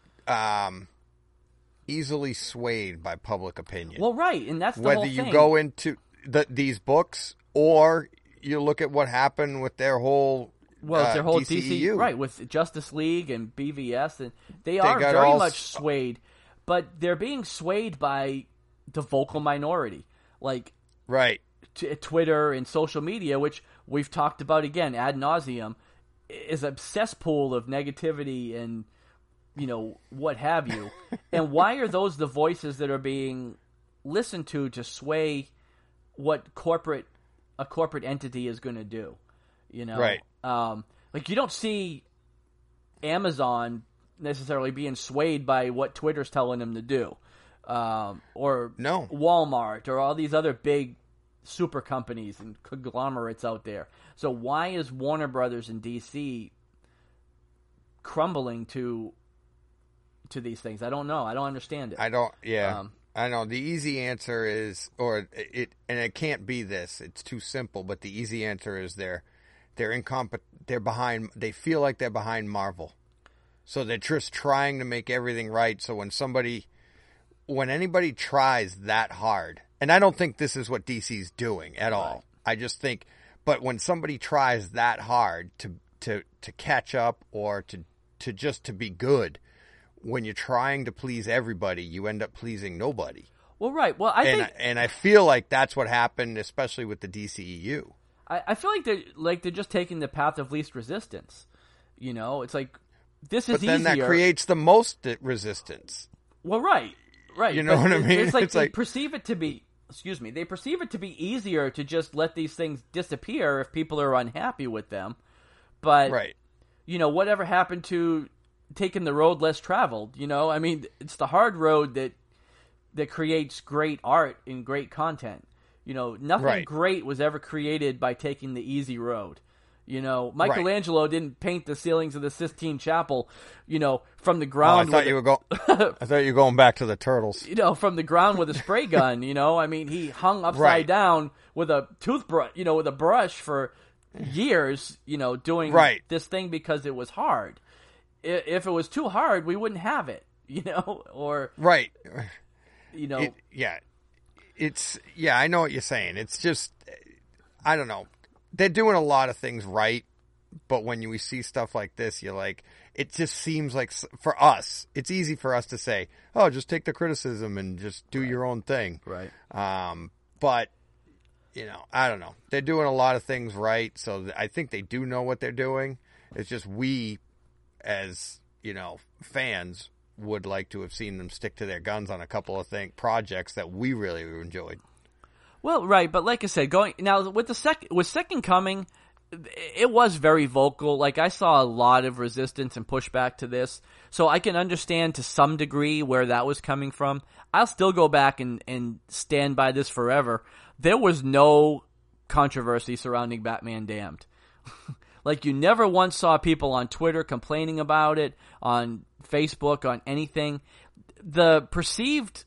easily swayed by public opinion. Well, right, and that's the whether whole thing. you go into these books or you look at what happened with their whole their whole DCEU. DC, right, with Justice League and BVS, and they are very much swayed, but they're being swayed by the vocal minority, like Twitter and social media, which we've talked about again ad nauseum, is a cesspool of negativity and what have you. And why are those the voices that are being listened to sway what a corporate entity is going to do? Right. Like, you don't see Amazon necessarily being swayed by what Twitter's telling them to do, or no. Walmart or all these other big super companies and conglomerates out there. So why is Warner Brothers and DC crumbling to these things? I don't know. I don't understand it. I don't. Yeah, I know. The easy answer is, and it can't be this. It's too simple. But the easy answer is they're incompetent. They're behind. They feel like they're behind Marvel, so they're just trying to make everything right. So when anybody tries that hard, and I don't think this is what DC's doing at all. I just think, but when somebody tries that hard to catch up or to just to be good, when you're trying to please everybody, you end up pleasing nobody. Well, right. Well, I feel like that's what happened, especially with the DCEU. I feel like they're just taking the path of least resistance. You know, it's like this is easier. But then that creates the most resistance. Well, right. You know what I mean? It's like they perceive it to be. Excuse me. They perceive it to be easier to just let these things disappear if people are unhappy with them. But you know, whatever happened to taking the road less traveled? You know, I mean, it's the hard road that creates great art and great content. You know, nothing great was ever created by taking the easy road. You know, Michelangelo didn't paint the ceilings of the Sistine Chapel, you know, from the ground. I thought you were going back to the turtles. You know, from the ground with a spray gun. You know, I mean, he hung upside down with a toothbrush, you know, with a brush for years. You know, doing this thing because it was hard. If it was too hard, we wouldn't have it. You know, or you know, I know what you're saying. It's just, I don't know. They're doing a lot of things right, but when we see stuff like this, you're like, it just seems like, for us, it's easy for us to say, oh, just take the criticism and just do your own thing. Right. But, you know, I don't know. They're doing a lot of things right, so I think they do know what they're doing. It's just we, as, you know, fans, would like to have seen them stick to their guns on a couple of projects that we really enjoyed. Well, right, but like I said, with Second Coming, it was very vocal. Like, I saw a lot of resistance and pushback to this, so I can understand to some degree where that was coming from. I'll still go back and stand by this forever. There was no controversy surrounding Batman Damned. Like, you never once saw people on Twitter complaining about it, on Facebook, on anything. The perceived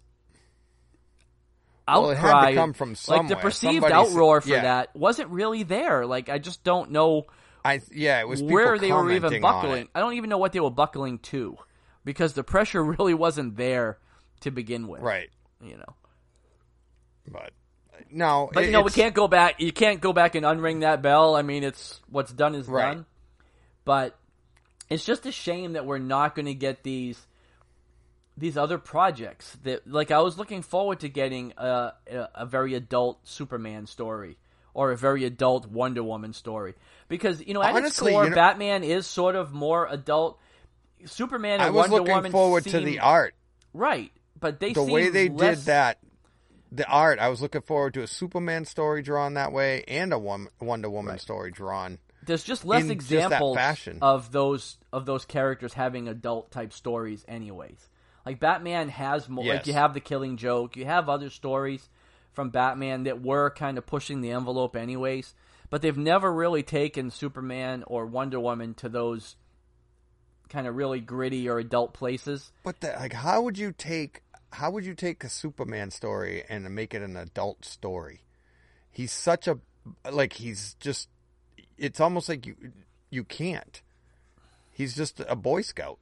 outcry, it had to come from somewhere. Like the perceived outroar for that wasn't really there. Like, I just don't know it was where they were even buckling. I don't even know what they were buckling to, because the pressure really wasn't there to begin with. Right. You know. But no. But we can't go back. You can't go back and unring that bell. I mean, it's what's done is done. But it's just a shame that we're not going to get these other projects that, like, I was looking forward to getting a very adult Superman story or a very adult Wonder Woman story, because, you know, at its core, Batman is sort of more adult. Superman and Wonder Woman. I was looking forward to the art, right? But the way they did that, the art. I was looking forward to a Superman story drawn that way and a Wonder Woman story drawn. There's just less examples of those characters having adult type stories, anyways. Like, Batman has more. Like, you have the Killing Joke. You have other stories from Batman that were kind of pushing the envelope anyways. But they've never really taken Superman or Wonder Woman to those kind of really gritty or adult places. But how would you take a Superman story and make it an adult story? He's such a, like, he's just, it's almost like you can't. He's just a Boy Scout.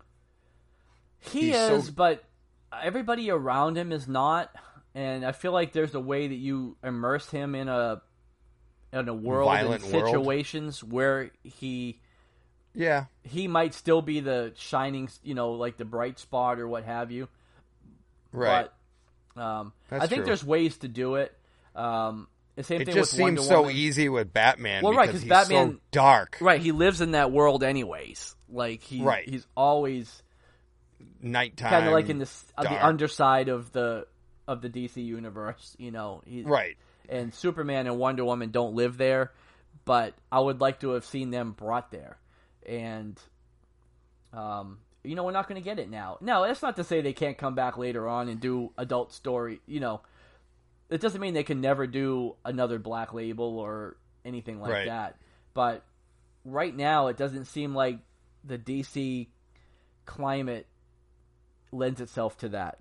He is, but everybody around him is not, and I feel like there's a way that you immerse him in a world and situations where he might still be the shining, you know, like the bright spot or what have you. Right. But I think there's ways to do it. The same thing with Wonder Woman. It just seems so easy with Batman. Well, right, because Batman, so dark. Right, he lives in that world anyways. Like, he's always nighttime, kind of like in the underside of the DC universe, you know. And Superman and Wonder Woman don't live there, but I would like to have seen them brought there. And you know, we're not going to get it now. No, that's not to say they can't come back later on and do adult story, you know, it doesn't mean they can never do another Black Label or anything like that. But right now, it doesn't seem like the DC climate lends itself to that.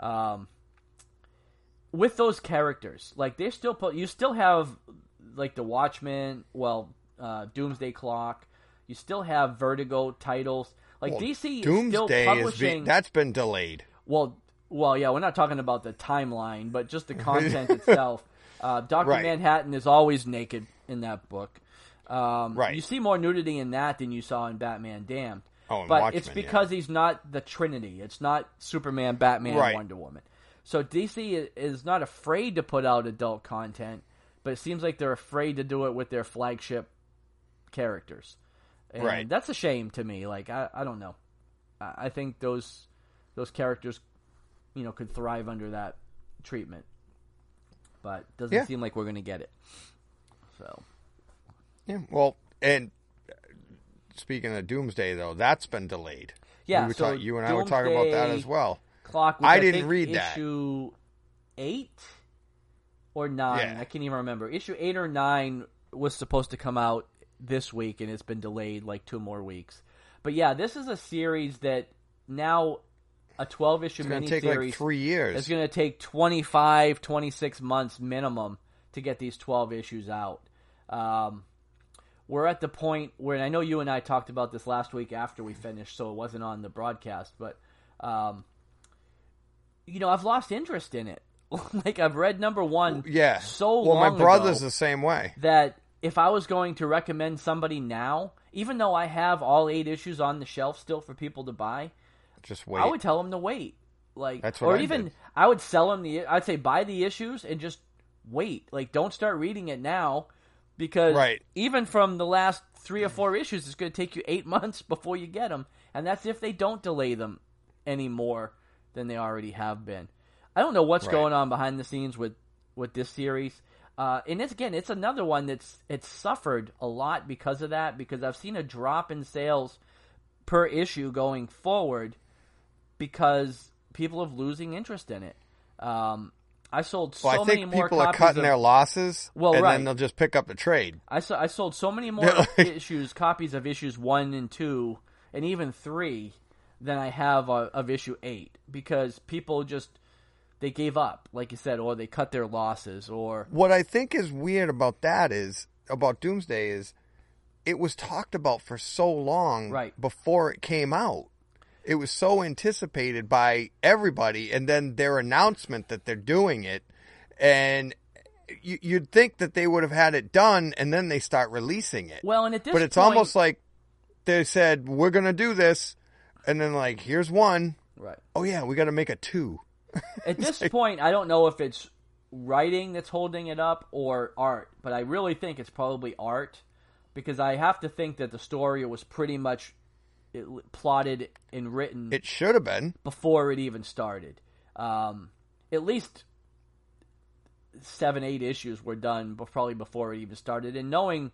With those characters, like you still have like the Watchmen, Doomsday Clock. You still have Vertigo titles. Like DC is still publishing. That's been delayed. Well, yeah, we're not talking about the timeline, but just the content itself. Dr. Manhattan is always naked in that book. You see more nudity in that than you saw in Batman Damned. Oh, but Watchmen, it's because he's not the Trinity. It's not Superman, Batman, Wonder Woman. So DC is not afraid to put out adult content, but it seems like they're afraid to do it with their flagship characters. And that's a shame to me. Like, I don't know. I think those characters, could thrive under that treatment. But it doesn't seem like we're going to get it. So. Yeah, well, and speaking of Doomsday, though, that's been delayed. Yeah, you and I were talking about that as well. Clock. I didn't read that. Issue 8 or 9. I can't even remember. Issue 8 or 9 was supposed to come out this week, and it's been delayed like 2 more weeks. But yeah, this is a series that now a 12-issue miniseries. It's going to take like 3 years. It's going to take 25, 26 months minimum to get these 12 issues out. We're at the point where, and I know you and I talked about this last week after we finished, so it wasn't on the broadcast, but I've lost interest in it. Like, I've read number 1 so long my brother's ago the same way. that if I was going to recommend somebody now, even though I have all 8 issues on the shelf still for people to buy, just wait. I would tell them to wait. Like, that's what I would sell them I'd say buy the issues and just wait. Like, don't start reading it now, because even from the last 3 or 4 issues, it's going to take you 8 months before you get them, and that's if they don't delay them any more than they already have been. I don't know what's going on behind the scenes with this series. And it's another one it's suffered a lot because of that, because I've seen a drop in sales per issue going forward because people are losing interest in it. I sold so many more copies. I think people are cutting their losses, and then they'll just pick up the trade. I sold so many more copies of issues 1 and 2, and even 3, than I have of issue 8, because people they gave up, like you said, or they cut their losses. Or what I think is weird about Doomsday is it was talked about for so long before it came out. It was so anticipated by everybody, and then their announcement that they're doing it, and you'd think that they would have had it done, and then they start releasing it. Well, and but it's almost like they said, we're going to do this, and then like, here's 1. Right. Oh yeah, we got to make a 2. At this point, I don't know if it's writing that's holding it up or art, but I really think it's probably art, because I have to think that the story was pretty much plotted and written. It should have been before it even started. At least 7, 8 issues were done, probably before it even started. And knowing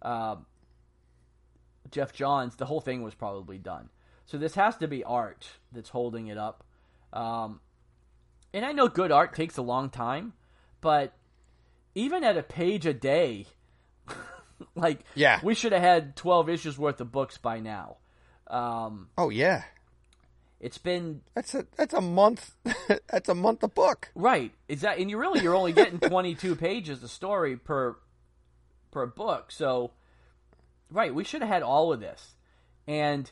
Jeff Johns, the whole thing was probably done. So this has to be art that's holding it up. And I know good art takes a long time, but even at a page a day, we should have had 12 issues worth of books by now. It's been that's a month. That's a month a book, right? Exactly, and you're only getting 22 pages of story per book. So, we should have had all of this, and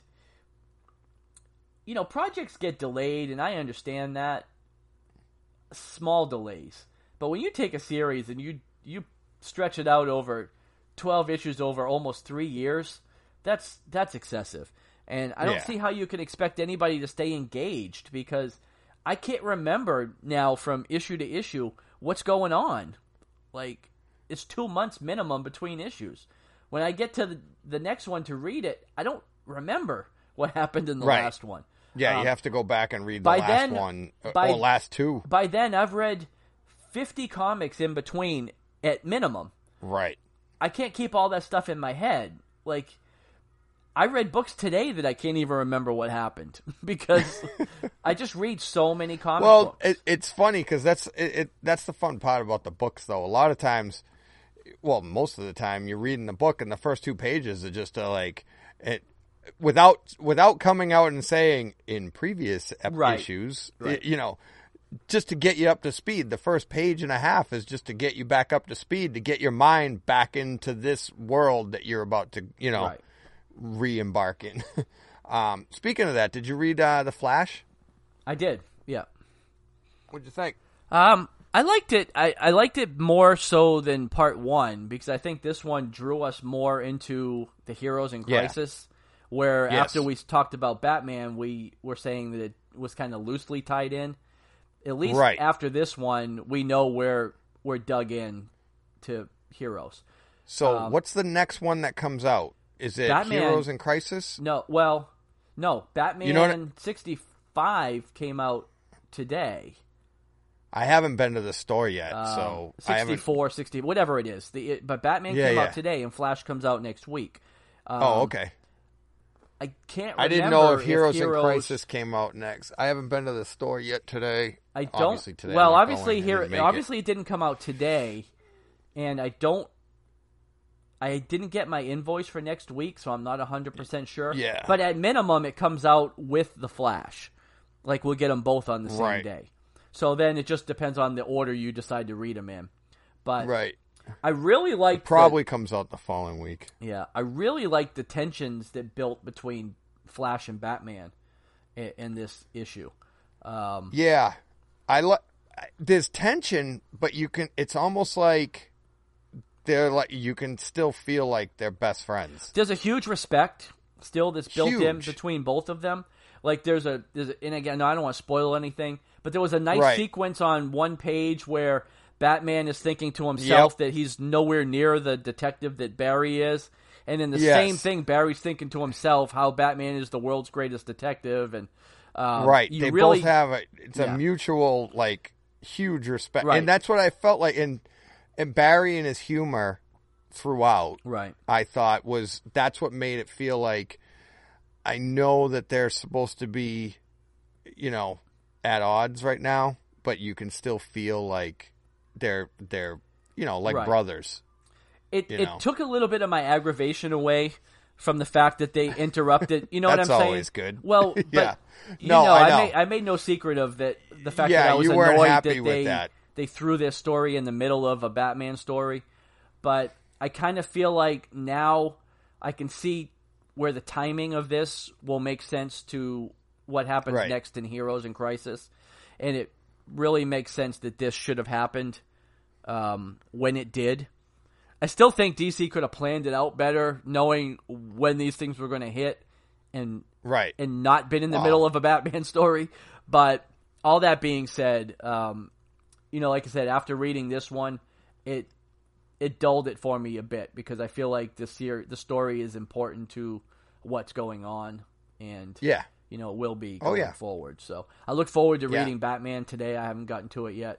projects get delayed, and I understand that. Small delays, but when you take a series and you stretch it out over 12 issues over almost 3 years, that's excessive. And I don't see how you can expect anybody to stay engaged, because I can't remember now from issue to issue what's going on. Like, it's 2 months minimum between issues. When I get to the next one to read it, I don't remember what happened in the last one. Yeah, you have to go back and read the last one, or last 2. By then, I've read 50 comics in between at minimum. Right. I can't keep all that stuff in my head. Like, I read books today that I can't even remember what happened because I just read so many comic books. It's funny because that's the fun part about the books, though. A lot of times, well, most of the time, you're reading the book and the first 2 pages are just without coming out and saying in previous issues, just to get you up to speed. The first page and a half is just to get you back up to speed, to get your mind back into this world that you're about to, re-embark in. Speaking of that, did you read The Flash? I did, yeah. What'd you think? I liked it. I liked it more so than part 1 because I think this one drew us more into the Heroes in Crisis, where after we talked about Batman, we were saying that it was kind of loosely tied in. At least after this one, we know where we're dug in to Heroes. So what's the next one that comes out? Is it Batman, Heroes in Crisis? No, Batman 65 came out today. I haven't been to the store yet, so 64, 60, whatever it is. But Batman came out today, and Flash comes out next week. Okay. I can't remember. I didn't know if Heroes in Crisis came out next. I haven't been to the store yet today. I don't. Obviously today. Well, obviously it didn't come out today, and I didn't get my invoice for next week, so I'm not 100% sure. Yeah. But at minimum, it comes out with the Flash. Like, we'll get them both on the same day. So then it just depends on the order you decide to read them in. But I really like... It probably comes out the following week. Yeah. I really like the tensions that built between Flash and Batman in this issue. Yeah. There's tension, but it's almost like... you can still feel like they're best friends. There's a huge respect still that's built in between both of them. Like and again, I don't want to spoil anything, but there was a nice sequence on one page where Batman is thinking to himself that he's nowhere near the detective that Barry is, and in the same thing, Barry's thinking to himself how Batman is the world's greatest detective, and they both have a mutual huge respect, and that's what I felt like in. And Barry and his humor throughout, I thought that's what made it feel like I know that they're supposed to be, at odds right now, but you can still feel like they're brothers. It took a little bit of my aggravation away from the fact that they interrupted. You know what I'm saying? That's always good. Well, but, I made no secret of that. The fact that I was annoyed that they threw this story in the middle of a Batman story. But I kind of feel like now I can see where the timing of this will make sense to what happens next in Heroes in Crisis. And it really makes sense that this should have happened when it did. I still think DC could have planned it out better, knowing when these things were going to hit and not been in the middle of a Batman story. But all that being said, like I said, after reading this one, it dulled it for me a bit because I feel like the story is important to what's going on, and it will be going forward. So I look forward to reading Batman today. I haven't gotten to it yet,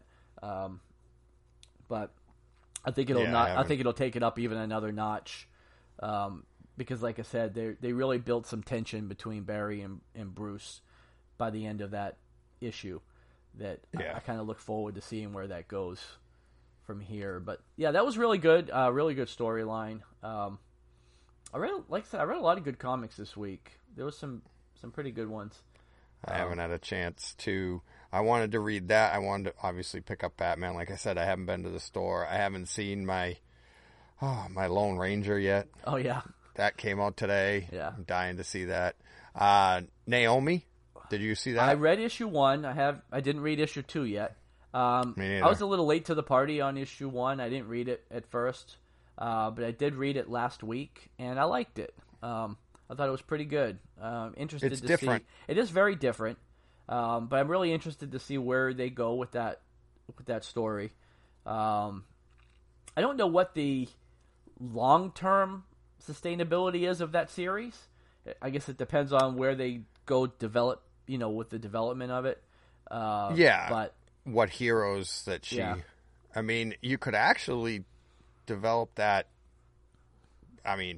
but I think it'll take it up even another notch, because, like I said, they really built some tension between Barry and Bruce by the end of that issue. That I kind of look forward to seeing where that goes from here. But yeah, that was really good. Really good storyline. I read a lot of good comics this week. There was some pretty good ones. I haven't had a chance to. I wanted to read that. I wanted to obviously pick up Batman. Like I said, I haven't been to the store. I haven't seen my Lone Ranger yet. Oh yeah, that came out today. Yeah, I'm dying to see that. Naomi. Did you see that? I read issue 1. I didn't read issue 2 yet. Me neither. I was a little late to the party on issue 1. I didn't read it at first, but I did read it last week, and I liked it. I thought it was pretty good. Interested it's to different. see. It is very different, but I'm really interested to see where they go with that story. I don't know what the long-term sustainability is of that series. I guess it depends on where they go develop. With the development of it. But what heroes that she... Yeah. I mean, you could actually develop that,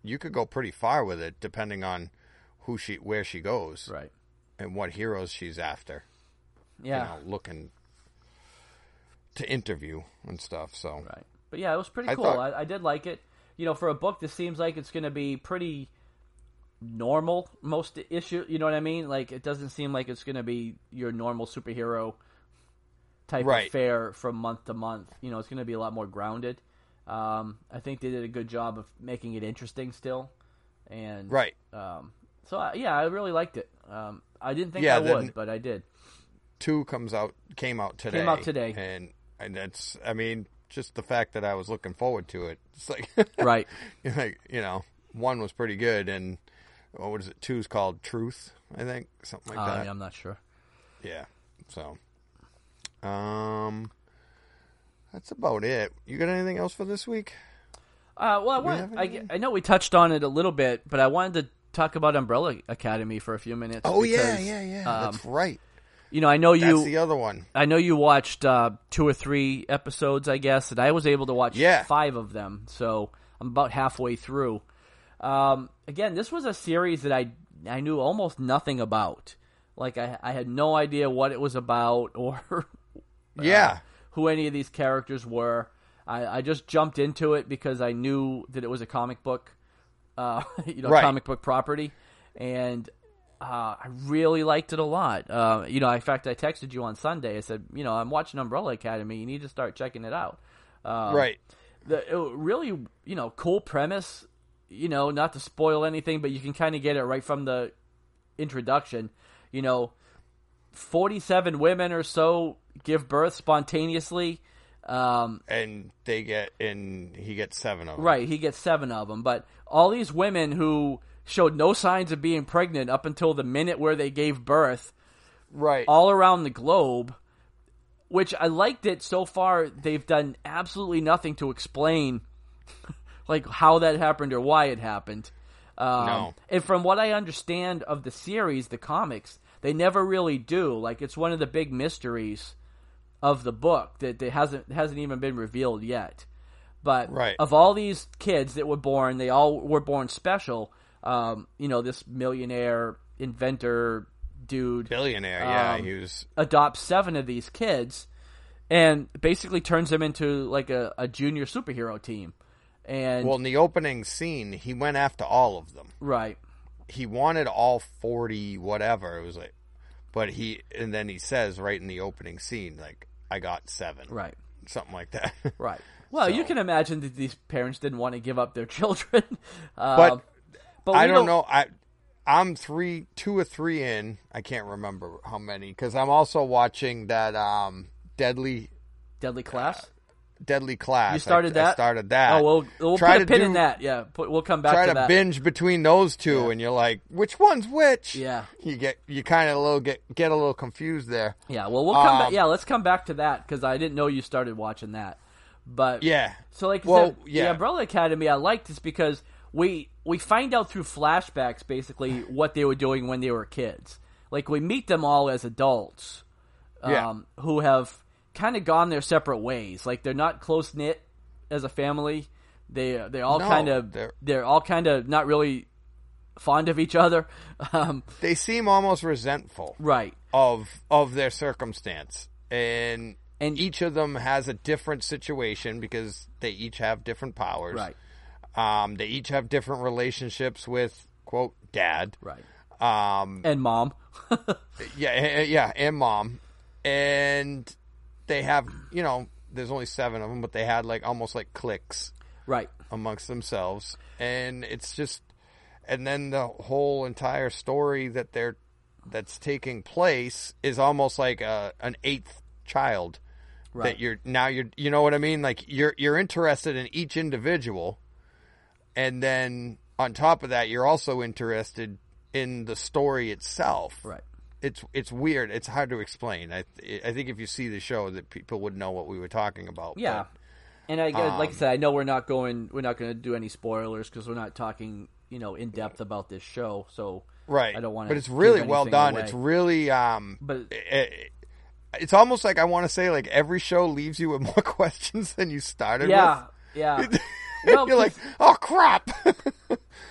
you could go pretty far with it depending on where she goes, Right. and what heroes she's after. Yeah. Looking to interview and stuff. So Right. But yeah, it was pretty cool. I did like it. For a book, this seems like it's going to be pretty normal most issue. You know what I mean? Like, it doesn't seem like it's going to be your normal superhero type of fare from month to month. It's going to be a lot more grounded. I think they did a good job of making it interesting still. And so I really liked it. I didn't think I would, but I did. 2 came out today. And that's, just the fact that I was looking forward to it. It's like, right. Like, 1 was pretty good, and what is it? 2's called Truth, I think, something like that. Yeah, I'm not sure. Yeah. So, that's about it. You got anything else for this week? I know we touched on it a little bit, but I wanted to talk about Umbrella Academy for a few minutes. Oh, yeah. That's right. I know you. That's the other one. I know you watched 2 or 3 episodes, I guess, and I was able to watch 5 of them, so I'm about halfway through. Again, this was a series that I knew almost nothing about. Like, I had no idea what it was about or who any of these characters were. I just jumped into it because I knew that it was a comic book, comic book property, and I really liked it a lot. In fact, I texted you on Sunday. I said, I'm watching Umbrella Academy. You need to start checking it out. Right. Really, cool premise. Not to spoil anything, but you can kind of get it right from the introduction. 47 women or so give birth spontaneously. And he gets 7 of them. Right, he gets 7 of them. But all these women who showed no signs of being pregnant up until the minute where they gave birth, right, all around the globe, which I liked it so far. They've done absolutely nothing to explain like how that happened or why it happened. No. And from what I understand of the series, the comics, they never really do. Like, it's one of the big mysteries of the book that hasn't even been revealed yet. But of all these kids that were born, they all were born special. This millionaire inventor dude, billionaire, he was adopts 7 of these kids and basically turns them into like a junior superhero team. And in the opening scene, he went after all of them. Right. He wanted all 40, whatever it was like, and then he says right in the opening scene, like, I got 7, right, something like that, right. Well, you can imagine that these parents didn't want to give up their children, but I don't know. I'm 2 or 3 in. I can't remember how many because I'm also watching that Deadly Class. Deadly Class. You started that? I started that. Oh, we'll put a pin in that. Yeah, we'll come back to that. Try to binge between those 2, and you're like, which one's which? Yeah. You kind of get a little confused there. Yeah. Well, we'll come back. Yeah, let's come back to that because I didn't know you started watching that. But yeah. So like I said, the Umbrella Academy, I liked this because we find out through flashbacks basically what they were doing when they were kids. Like, we meet them all as adults, who have kind of gone their separate ways. Like, they're not close knit as a family. They're all kind of not really fond of each other. They seem almost resentful, right, of their circumstance, and each of them has a different situation because they each have different powers. Right. They each have different relationships with, quote, dad. Right. And mom. and mom. And they have, there's only 7 of them, but they had almost like cliques. Right. Amongst themselves. And it's just, and then the whole entire story that's taking place is almost like an 8th child. Right. That you know what I mean? Like, you're interested in each individual. And then on top of that, you're also interested in the story itself. Right. It's weird. It's hard to explain. I think if you see the show, that people would know what we were talking about. Yeah. But, and like I said, I know we're not going to do any spoilers because we're not talking, in depth about this show. So right. I don't want to. But it's really well done. Away. It's really but it's almost like I want to say like every show leaves you with more questions than you started with. Yeah. Well, you're like, oh crap.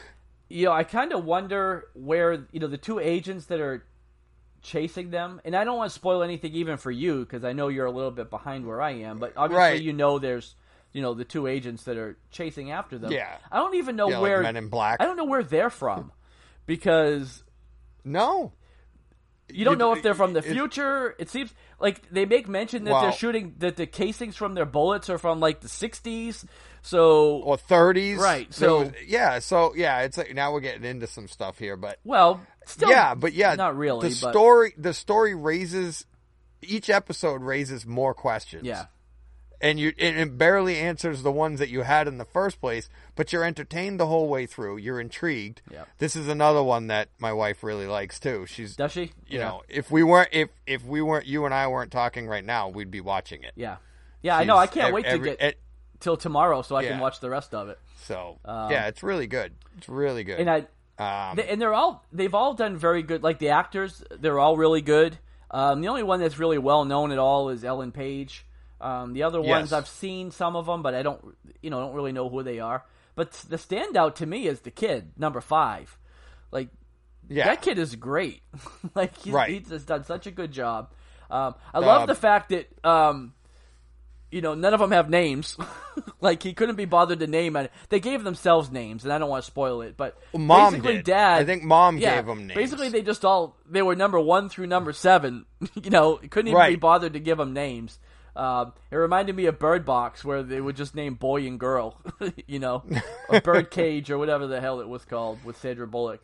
I kind of wonder where, the two agents that are chasing them, and I don't want to spoil anything even for you because I know you're a little bit behind where I am, but obviously there's the two agents that are chasing after them. Yeah. I don't even know where like Men in Black. I don't know where they're from because no. You don't know if they're from the future. It seems like they make mention that they're shooting that the casings from their bullets are from like the 60s, or 30s, right? So it's like now we're getting into some stuff here, but still, not really. The story raises each episode raises more questions. Yeah. And it barely answers the ones that you had in the first place, but you're entertained the whole way through. You're intrigued. Yep. This is another one that my wife really likes too. Does she? You know, if we weren't, you and I weren't talking right now, we'd be watching it. Yeah, I know. I can't wait to get till tomorrow so I can watch the rest of it. So it's really good. It's really good. And they've all done very good. Like the actors, they're all really good. The only one that's really well known at all is Ellen Page. The other ones I've seen some of them, but I don't really know who they are. But the standout to me is the kid, number 5. Like, that kid is great. Like, he's just done such a good job. I love the fact that, none of them have names. Like, he couldn't be bothered to name it. They gave themselves names, and I don't want to spoil it, but Mom basically did. Dad... I think Mom gave them names. Basically, they were number 1 through number 7. Couldn't even be bothered to give them names. It reminded me of Bird Box, where they would just name boy and girl, or Bird Cage or whatever the hell it was called with Sandra Bullock.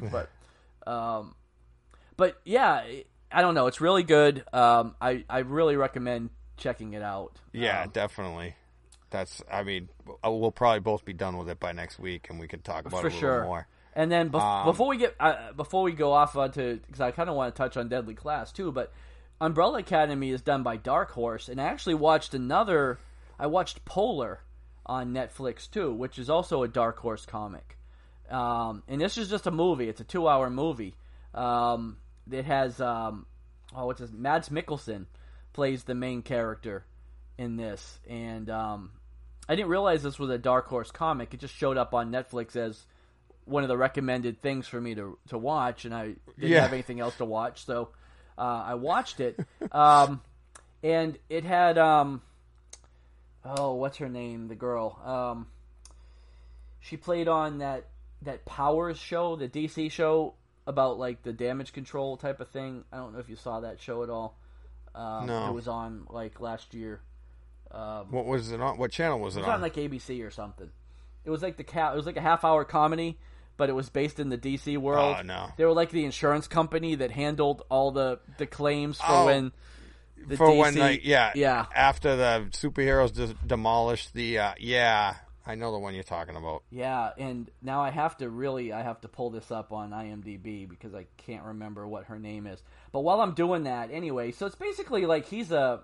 But yeah, I don't know. It's really good. I really recommend checking it out. Yeah, definitely. We'll probably both be done with it by next week, and we can talk about it a little more. And then before we go off onto, because I kind of want to touch on Deadly Class too, but Umbrella Academy is done by Dark Horse, and I actually watched Polar on Netflix too, which is also a Dark Horse comic. And this is just a movie. It's a 2-hour movie. It has Mads Mikkelsen plays the main character in this, and I didn't realize this was a Dark Horse comic. It just showed up on Netflix as one of the recommended things for me to watch, and I didn't have anything else to watch, so I watched it. And it had what's her name? The girl. She played on that Powers show, the DC show about like the damage control type of thing. I don't know if you saw that show at all. No. It was on like last year. What was it on? What channel was it on? It was on like ABC or something. It was like it was like a half-hour comedy, but it was based in the DC world. Oh no! They were like the insurance company that handled all the claims for when the for DC, when after the superheroes demolished the I know the one you're talking about. Yeah, and now I have to pull this up on IMDb because I can't remember what her name is. But while I'm doing that, anyway, so it's basically like he's a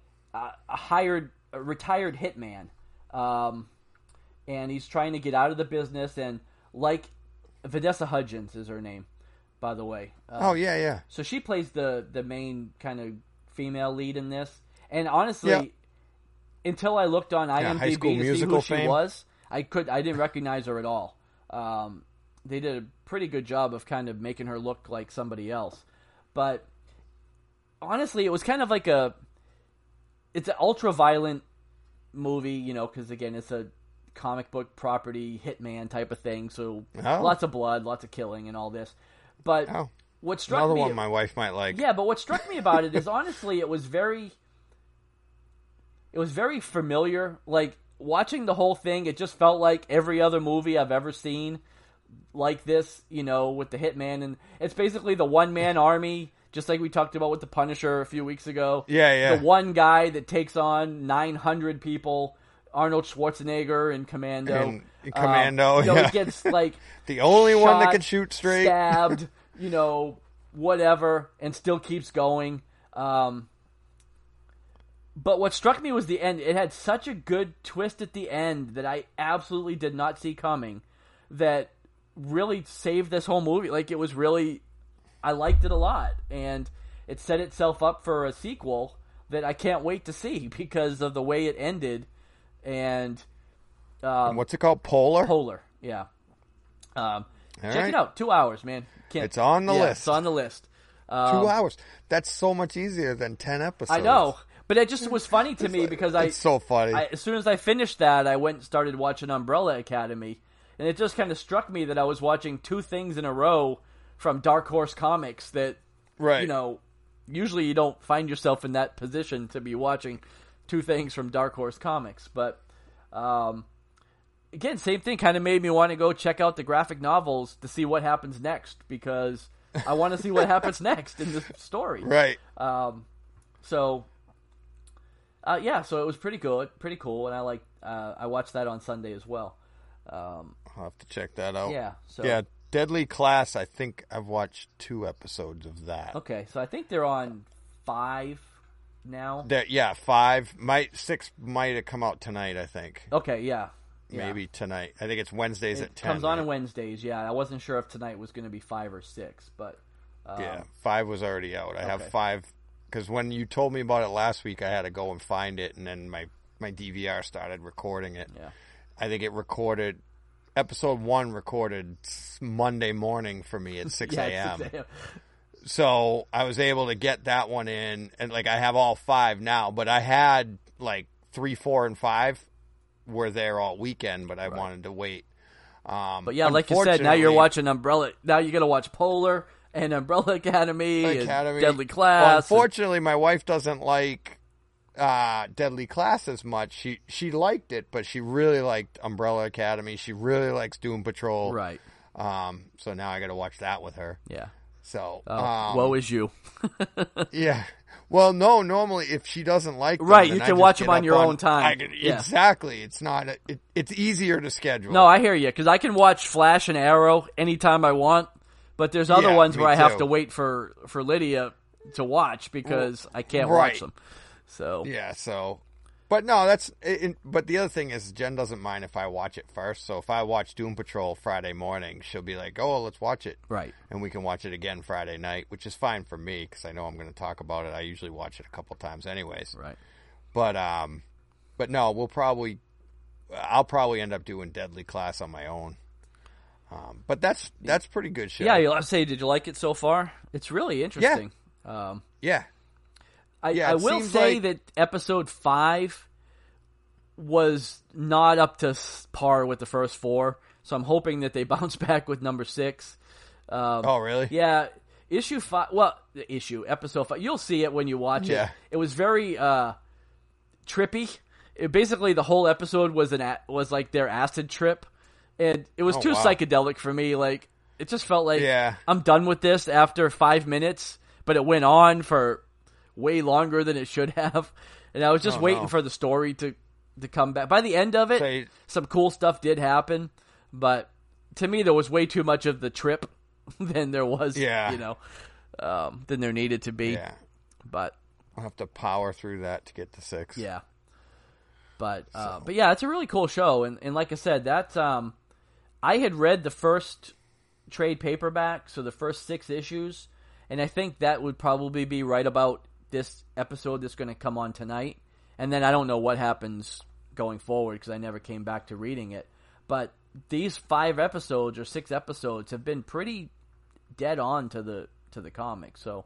retired hitman, and he's trying to get out of the business. And like Vanessa Hudgens is her name, by the way. So she plays the main kind of female lead in this. And honestly, until I looked on IMDb to see who she was, I didn't recognize her at all. They did a pretty good job of kind of making her look like somebody else. But honestly, it was kind of like it's an ultra-violent movie, because again, it's a comic book property, hitman type of thing, so lots of blood, lots of killing and all this. But what struck me... Another one my wife might like. Yeah, but what struck me about it is, honestly, it was very familiar. Like, watching the whole thing, it just felt like every other movie I've ever seen like this, with the hitman. And it's basically the one-man army, just like we talked about with the Punisher a few weeks ago. Yeah. The one guy that takes on 900 people, Arnold Schwarzenegger in Commando. He gets, like... the only shot, one that can shoot straight. Stabbed, whatever, and still keeps going. But what struck me was the end. It had such a good twist at the end that I absolutely did not see coming that really saved this whole movie. Like, it was really... I liked it a lot, and it set itself up for a sequel that I can't wait to see because of the way it ended. And what's it called? Polar? Polar, yeah. Check it out. 2 hours, man. It's on the list. It's on the list. 2 hours. That's so much easier than 10 episodes. I know. But it just was funny to me because it's so funny. As soon as I finished that, I went and started watching Umbrella Academy. And it just kind of struck me that I was watching two things in a row from Dark Horse Comics that, right. you know, usually you don't find yourself in that position to be watching two things from Dark Horse Comics. But, again, same thing kind of made me want to go check out the graphic novels to see what happens next because I want to see what happens next in this story. Right. So it was pretty cool, and I watched that on Sunday as well. I'll have to check that out. Yeah. So yeah, Deadly Class. I think I've watched 2 episodes of that. Okay, so I think they're on 5 now. 5. 6 might have come out tonight. I think. Okay. Yeah. Maybe tonight. I think it's Wednesdays at 10. Comes on Wednesdays. Yeah, I wasn't sure if tonight was going to be 5 or 6, but 5 was already out. I have 5 because when you told me about it last week, I had to go and find it, and then my DVR started recording it. Yeah, I think it recorded. Episode 1 recorded Monday morning for me at 6 a.m. 6 a.m. So I was able to get that one in, and I have all 5 now, but I had 3, 4, and 5 were there all weekend, but I wanted to wait. But yeah, like you said, now you're watching Umbrella. Now you got to watch Polar and Umbrella Academy. And Deadly Class. Well, unfortunately, my wife doesn't like Deadly Class as much. She liked it, but she really liked Umbrella Academy. She really likes Doom Patrol. Right. So now I got to watch that with her. Yeah. So, woe is you. Yeah. Well, no. Normally, if she doesn't like them, right, then you I can just watch get them on up your own time. Exactly. It's not. It's easier to schedule. No, I hear you because I can watch Flash and Arrow anytime I want, but there's other ones where I have to wait for Lydia to watch because I can't watch them. So yeah. So, but no, that's. But the other thing is, Jen doesn't mind if I watch it first. So if I watch Doom Patrol Friday morning, she'll be like, "Oh, let's watch it." Right. And we can watch it again Friday night, which is fine for me because I know I'm going to talk about it. I usually watch it a couple times, anyways. Right. But no, I'll probably end up doing Deadly Class on my own. But that's pretty good show. Yeah, I'll say, did you like it so far? It's really interesting. Yeah. I will say that episode 5 was not up to par with the first 4, so I'm hoping that they bounce back with number 6. Oh, really? Yeah. Episode 5. You'll see it when you watch it. It was very trippy. Basically, the whole episode was like their acid trip, and it was too psychedelic for me. Like, it just felt like I'm done with this after 5 minutes, but it went on for way longer than it should have, and I was just waiting for the story to come back. By the end of it, some cool stuff did happen, but to me, there was way too much of the trip than there was, than there needed to be. Yeah. But I'll have to power through that to get to 6. Yeah. But yeah, it's a really cool show, and like I said, that I had read the first trade paperback, so the first 6 issues, and I think that would probably be right about this episode that's going to come on tonight. And then I don't know what happens going forward because I never came back to reading it. But these 5 episodes or 6 episodes have been pretty dead on to the comic. So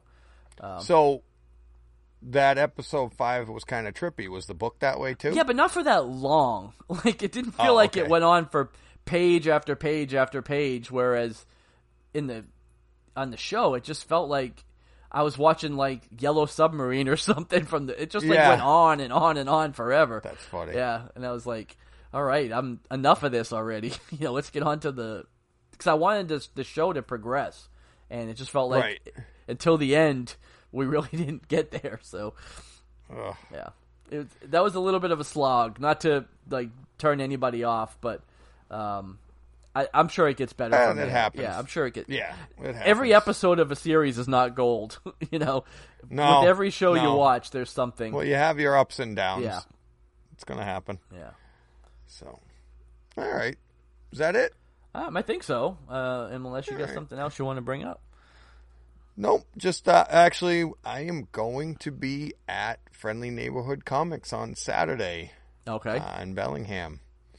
that episode 5 was kind of trippy. Was the book that way too? Yeah, but not for that long. Like, it didn't feel like it went on for page after page after page, whereas on the show it just felt like I was watching like Yellow Submarine or something it just went on and on and on forever. That's funny. Yeah, and I was like, all right, I'm enough of this already. Let's get on to because I wanted the show to progress, and it just felt like until the end we really didn't get there. So yeah, that was a little bit of a slog. Not to like turn anybody off, but I'm sure it gets better from it. Happens. Yeah, I'm sure it gets. Yeah, it happens. Every episode of a series is not gold. No, with every show you watch, there's something. Well, you have your ups and downs. Yeah, it's gonna happen. Yeah. So, all right, is that it? I think so. Unless you got something else you want to bring up. Nope. Just actually, I am going to be at Friendly Neighborhood Comics on Saturday. Okay. In Bellingham.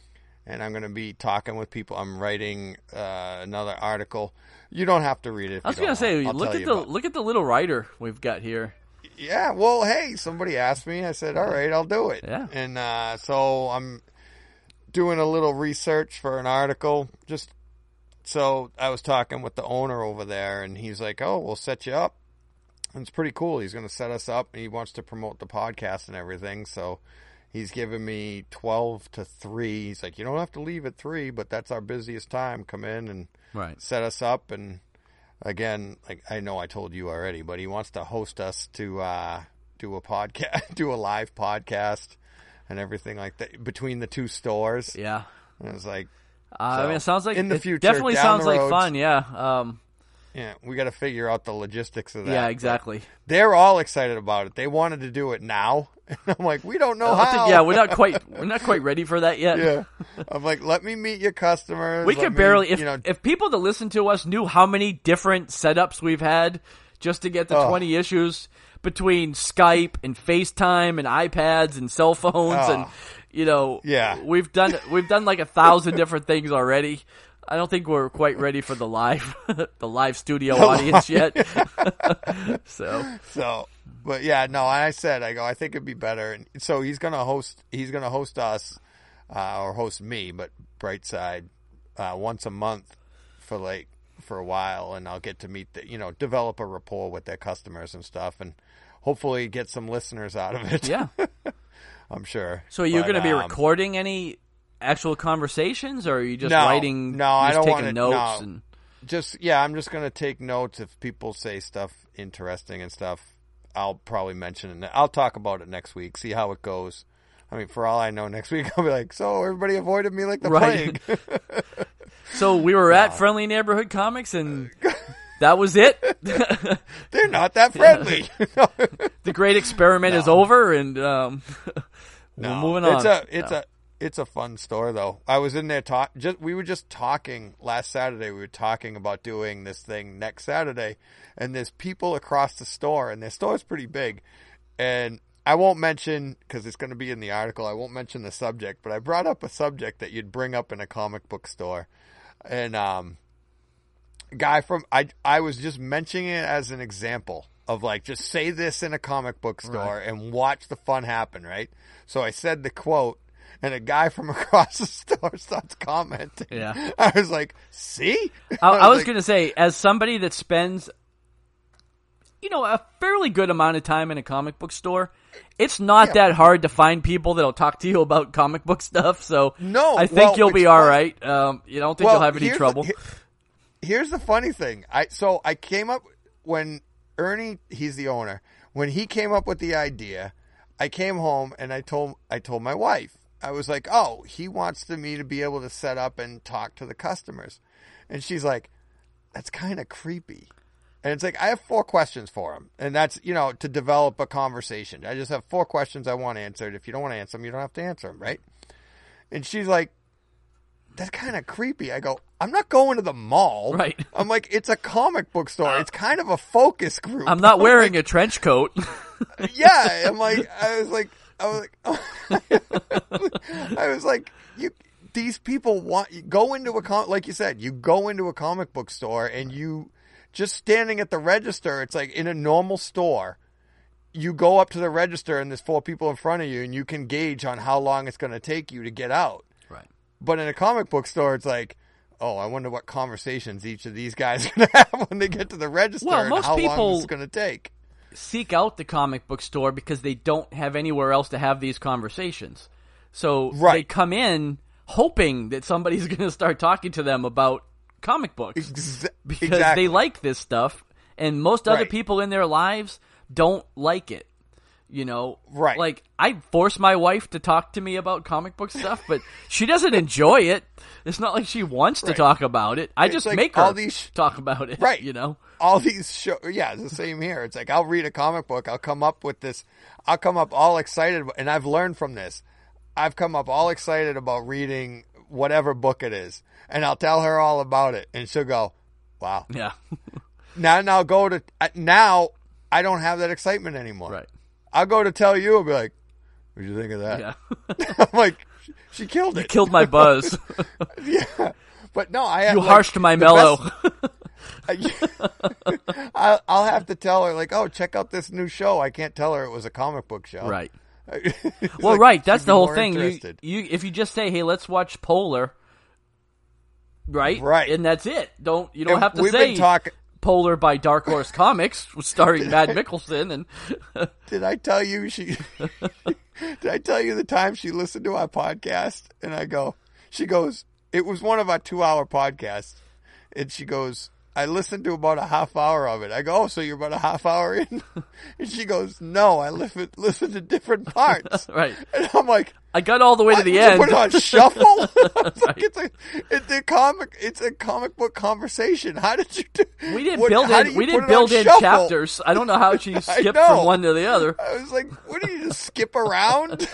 and I'm going to be talking with people. I'm writing another article. You don't have to read it. I was going to say, look at the little writer we've got here. Yeah, well, hey, somebody asked me. I said, all right, I'll do it. Yeah. And so I'm doing a little research for an article. So I was talking with the owner over there, and he's like, oh, we'll set you up. And it's pretty cool. He's going to set us up, and he wants to promote the podcast and everything. So he's giving me 12 to 3. He's like, you don't have to leave at 3, but that's our busiest time. Come in and set us up. And again, like I know I told you already, but he wants to host us to do a podcast, do a live podcast and everything like that between the two stores. Yeah. And I was like, I mean, it sounds like in the future, definitely sounds like fun. Yeah. Yeah, we got to figure out the logistics of that. Yeah, exactly. They're all excited about it. They wanted to do it now, and I'm like, we don't know how. Yeah, we're not quite ready for that yet. Yeah, I'm like, let me meet your customers. We could barely. If people that listen to us knew how many different setups we've had just to get the 20 issues between Skype and FaceTime and iPads and cell phones and we've done like 1,000 different things already. I don't think we're quite ready for the live studio audience yet. So, but yeah, no. I think it'd be better. And so he's gonna host us, or host me, but Brightside, once a month for a while, and I'll get to meet develop a rapport with their customers and stuff, and hopefully get some listeners out of it. Yeah, I'm sure. So you're going to be recording any actual conversations, or are you just writing? No, I don't want notes. No. I'm just going to take notes. If people say stuff interesting and stuff, I'll probably mention it. I'll talk about it next week. See how it goes. I mean, for all I know, next week I'll be like, so everybody avoided me like the plague. So we were at Friendly Neighborhood Comics, and that was it. They're not that friendly. The great experiment is over, and we're moving on. It's a fun store, though. I was in there we were just talking last Saturday. We were talking about doing this thing next Saturday, and there's people across the store, and their store's pretty big. And I won't mention, because it's going to be in the article, I won't mention the subject, but I brought up a subject that you'd bring up in a comic book store. And guy I was just mentioning it as an example of like, just say this in a comic book store and watch the fun happen, right? So I said the quote, and a guy from across the store starts commenting. Yeah. I was like, see? I was going to say, as somebody that spends, a fairly good amount of time in a comic book store, it's not that hard to find people that'll talk to you about comic book stuff. So I think you'll be all right. You don't think you'll have any trouble. Here's the funny thing. I came up when Ernie, he's the owner, when he came up with the idea, I came home and I told my wife. I was like, oh, he wants me to be able to set up and talk to the customers. And she's like, that's kind of creepy. And it's like, I have 4 questions for him. And that's, to develop a conversation. I just have 4 questions I want answered. If you don't want to answer them, you don't have to answer them, right? And she's like, that's kind of creepy. I go, I'm not going to the mall. Right. I'm like, it's a comic book store. It's kind of a focus group. I'm not wearing a trench coat. Yeah. I was like, these people go into like you said, you go into a comic book store and you just standing at the register. It's like in a normal store, you go up to the register and there's 4 people in front of you and you can gauge on how long it's going to take you to get out. Right. But in a comic book store, it's like, oh, I wonder what conversations each of these guys are going to have when they get to the register and how long it's going to take. Seek out the comic book store because they don't have anywhere else to have these conversations. So they come in hoping that somebody's going to start talking to them about comic books because they like this stuff, and most other people in their lives don't like it. Like I force my wife to talk to me about comic book stuff, but she doesn't enjoy it. It's not like she wants to talk about it. I just make her talk about it. Right. All these shows. Yeah, it's the same here. It's like, I'll read a comic book. I'll come up all excited. And I've learned from this. I've come up all excited about reading whatever book it is. And I'll tell her all about it. And she'll go, wow. Yeah. Now I don't have that excitement anymore. Right. I'll go to tell you, I'll be like, what'd you think of that? Yeah. I'm like, She killed it. You killed my buzz. Yeah. But no, I had, you harshed my mellow. I'll have to tell her, like, oh, check out this new show. I can't tell her it was a comic book show. Right. Well, like, right. That's the whole thing. Interested. You if you just say, hey, let's watch Polar, right? Right. And that's it. You don't have to we've say been talking. Polar by Dark Horse Comics, starring Matt Mickelson. And Did I tell you Did I tell you the time she listened to our podcast? And she goes, it was one of our 2-hour podcasts. And she goes, I listened to about a half hour of it. I go, oh, so you're about a half hour in? And she goes, no, I listen to different parts. Right. And I'm like, I got all the way to the end. Put it on shuffle? Right. It's a comic book conversation. How did you do? We didn't build in chapters. I don't know how she skipped from one to the other. I was like, what do you just skip around?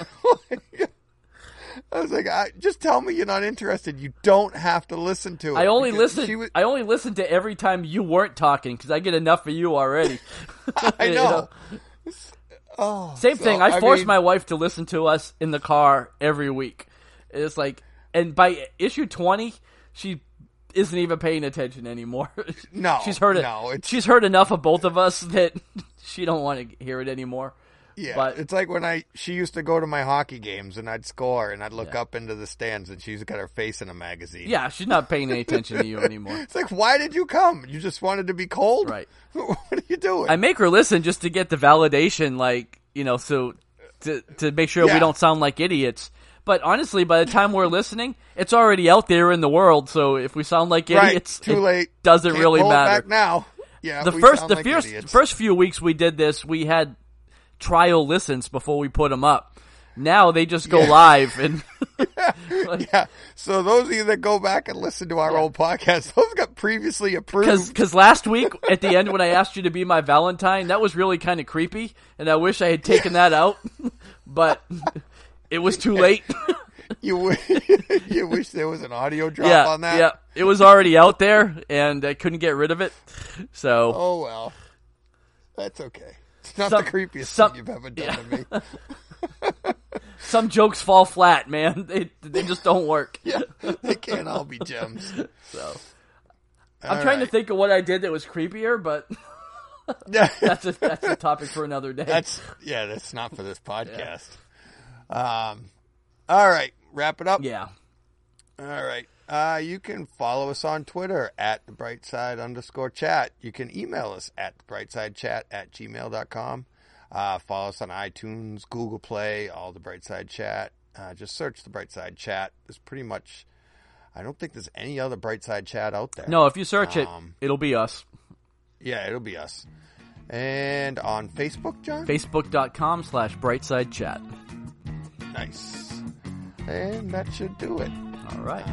I was like, just tell me you're not interested. You don't have to listen to it. I only listened to every time you weren't talking because I get enough of you already. I know. Oh, same thing. I force my wife to listen to us in the car every week. It's like, and by issue 20, she isn't even paying attention anymore. No, she's heard it. No, she's heard enough of both of us that she don't want to hear it anymore. Yeah, but it's like when she used to go to my hockey games and I'd score and I'd look up into the stands and she's got her face in a magazine. Yeah, she's not paying any attention to you anymore. It's like, why did you come? You just wanted to be cold? Right. What are you doing? I make her listen just to get the validation, like, so to make sure we don't sound like idiots. But honestly, by the time we're listening, it's already out there in the world. So if we sound like idiots, too late. Doesn't Can't really pull matter. It back now. Yeah, the first few weeks we did this, we had trial listens before we put them up. Now they just go live and So those of you that go back and listen to our old podcast, those got previously approved. Because last week at the end when I asked you to be my Valentine, that was really kind of creepy, and I wish I had taken that out, but it was too late. You wish there was an audio drop on that. Yeah, it was already out there, and I couldn't get rid of it. So oh well, that's okay. It's not the creepiest thing you've ever done to me. Some jokes fall flat, man. They just don't work. Yeah, they can't all be gems. So I'm trying to think of what I did that was creepier, but that's a topic for another day. That's not for this podcast. Yeah. All right, wrap it up. Yeah. All right. You can follow us on Twitter at @brightside_chat. You can email us at brightsidechat@gmail.com. Follow us on iTunes, Google Play, all the Brightside Chat. Just search the Brightside Chat. There's pretty much, I don't think there's any other Brightside Chat out there. No, if you search it, it'll be us. Yeah, it'll be us. And on Facebook, John? Facebook.com/brightsidechat. Nice. And that should do it. All right.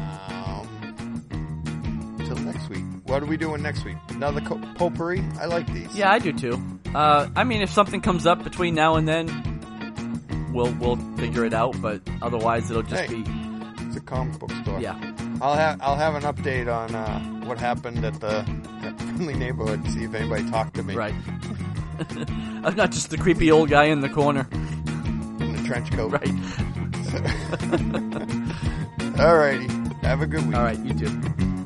Till next week. What are we doing next week? Another potpourri? I like these. Yeah, I do too. I mean, if something comes up between now and then, we'll figure it out. But otherwise, it'll just be. It's a comic book store. Yeah. I'll have an update on what happened at the Friendly Neighborhood. See if anybody talked to me. Right. I'm not just the creepy old guy in the corner. In the trench coat. Right. Alrighty. Have a good week. All right, you too.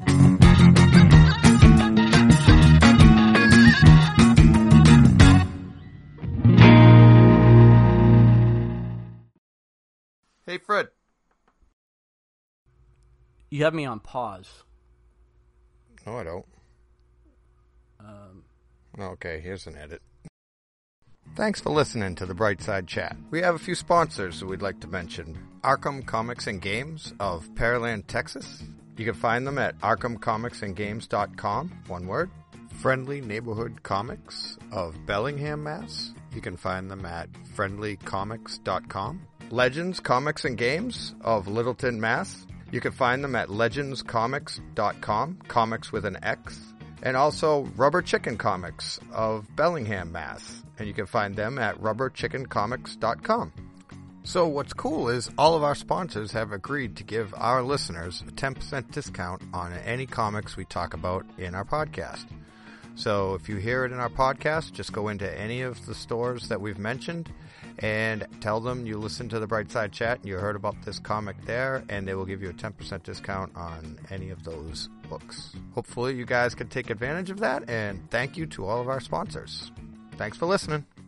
Hey, Fred. You have me on pause. No, I don't. Okay, here's an edit. Thanks for listening to the Brightside Chat. We have a few sponsors who we'd like to mention. Arkham Comics and Games of Pearland, Texas. You can find them at arkhamcomicsandgames.com, one word. Friendly Neighborhood Comics of Bellingham, Mass. You can find them at friendlycomics.com. Legends Comics and Games of Littleton, Mass. You can find them at legendscomics.com, comics with an X. And also Rubber Chicken Comics of Bellingham, Mass. And you can find them at rubberchickencomics.com. So what's cool is all of our sponsors have agreed to give our listeners a 10% discount on any comics we talk about in our podcast. So if you hear it in our podcast, just go into any of the stores that we've mentioned and tell them you listened to the Brightside Chat and you heard about this comic there, and they will give you a 10% discount on any of those books. Hopefully you guys can take advantage of that, and thank you to all of our sponsors. Thanks for listening.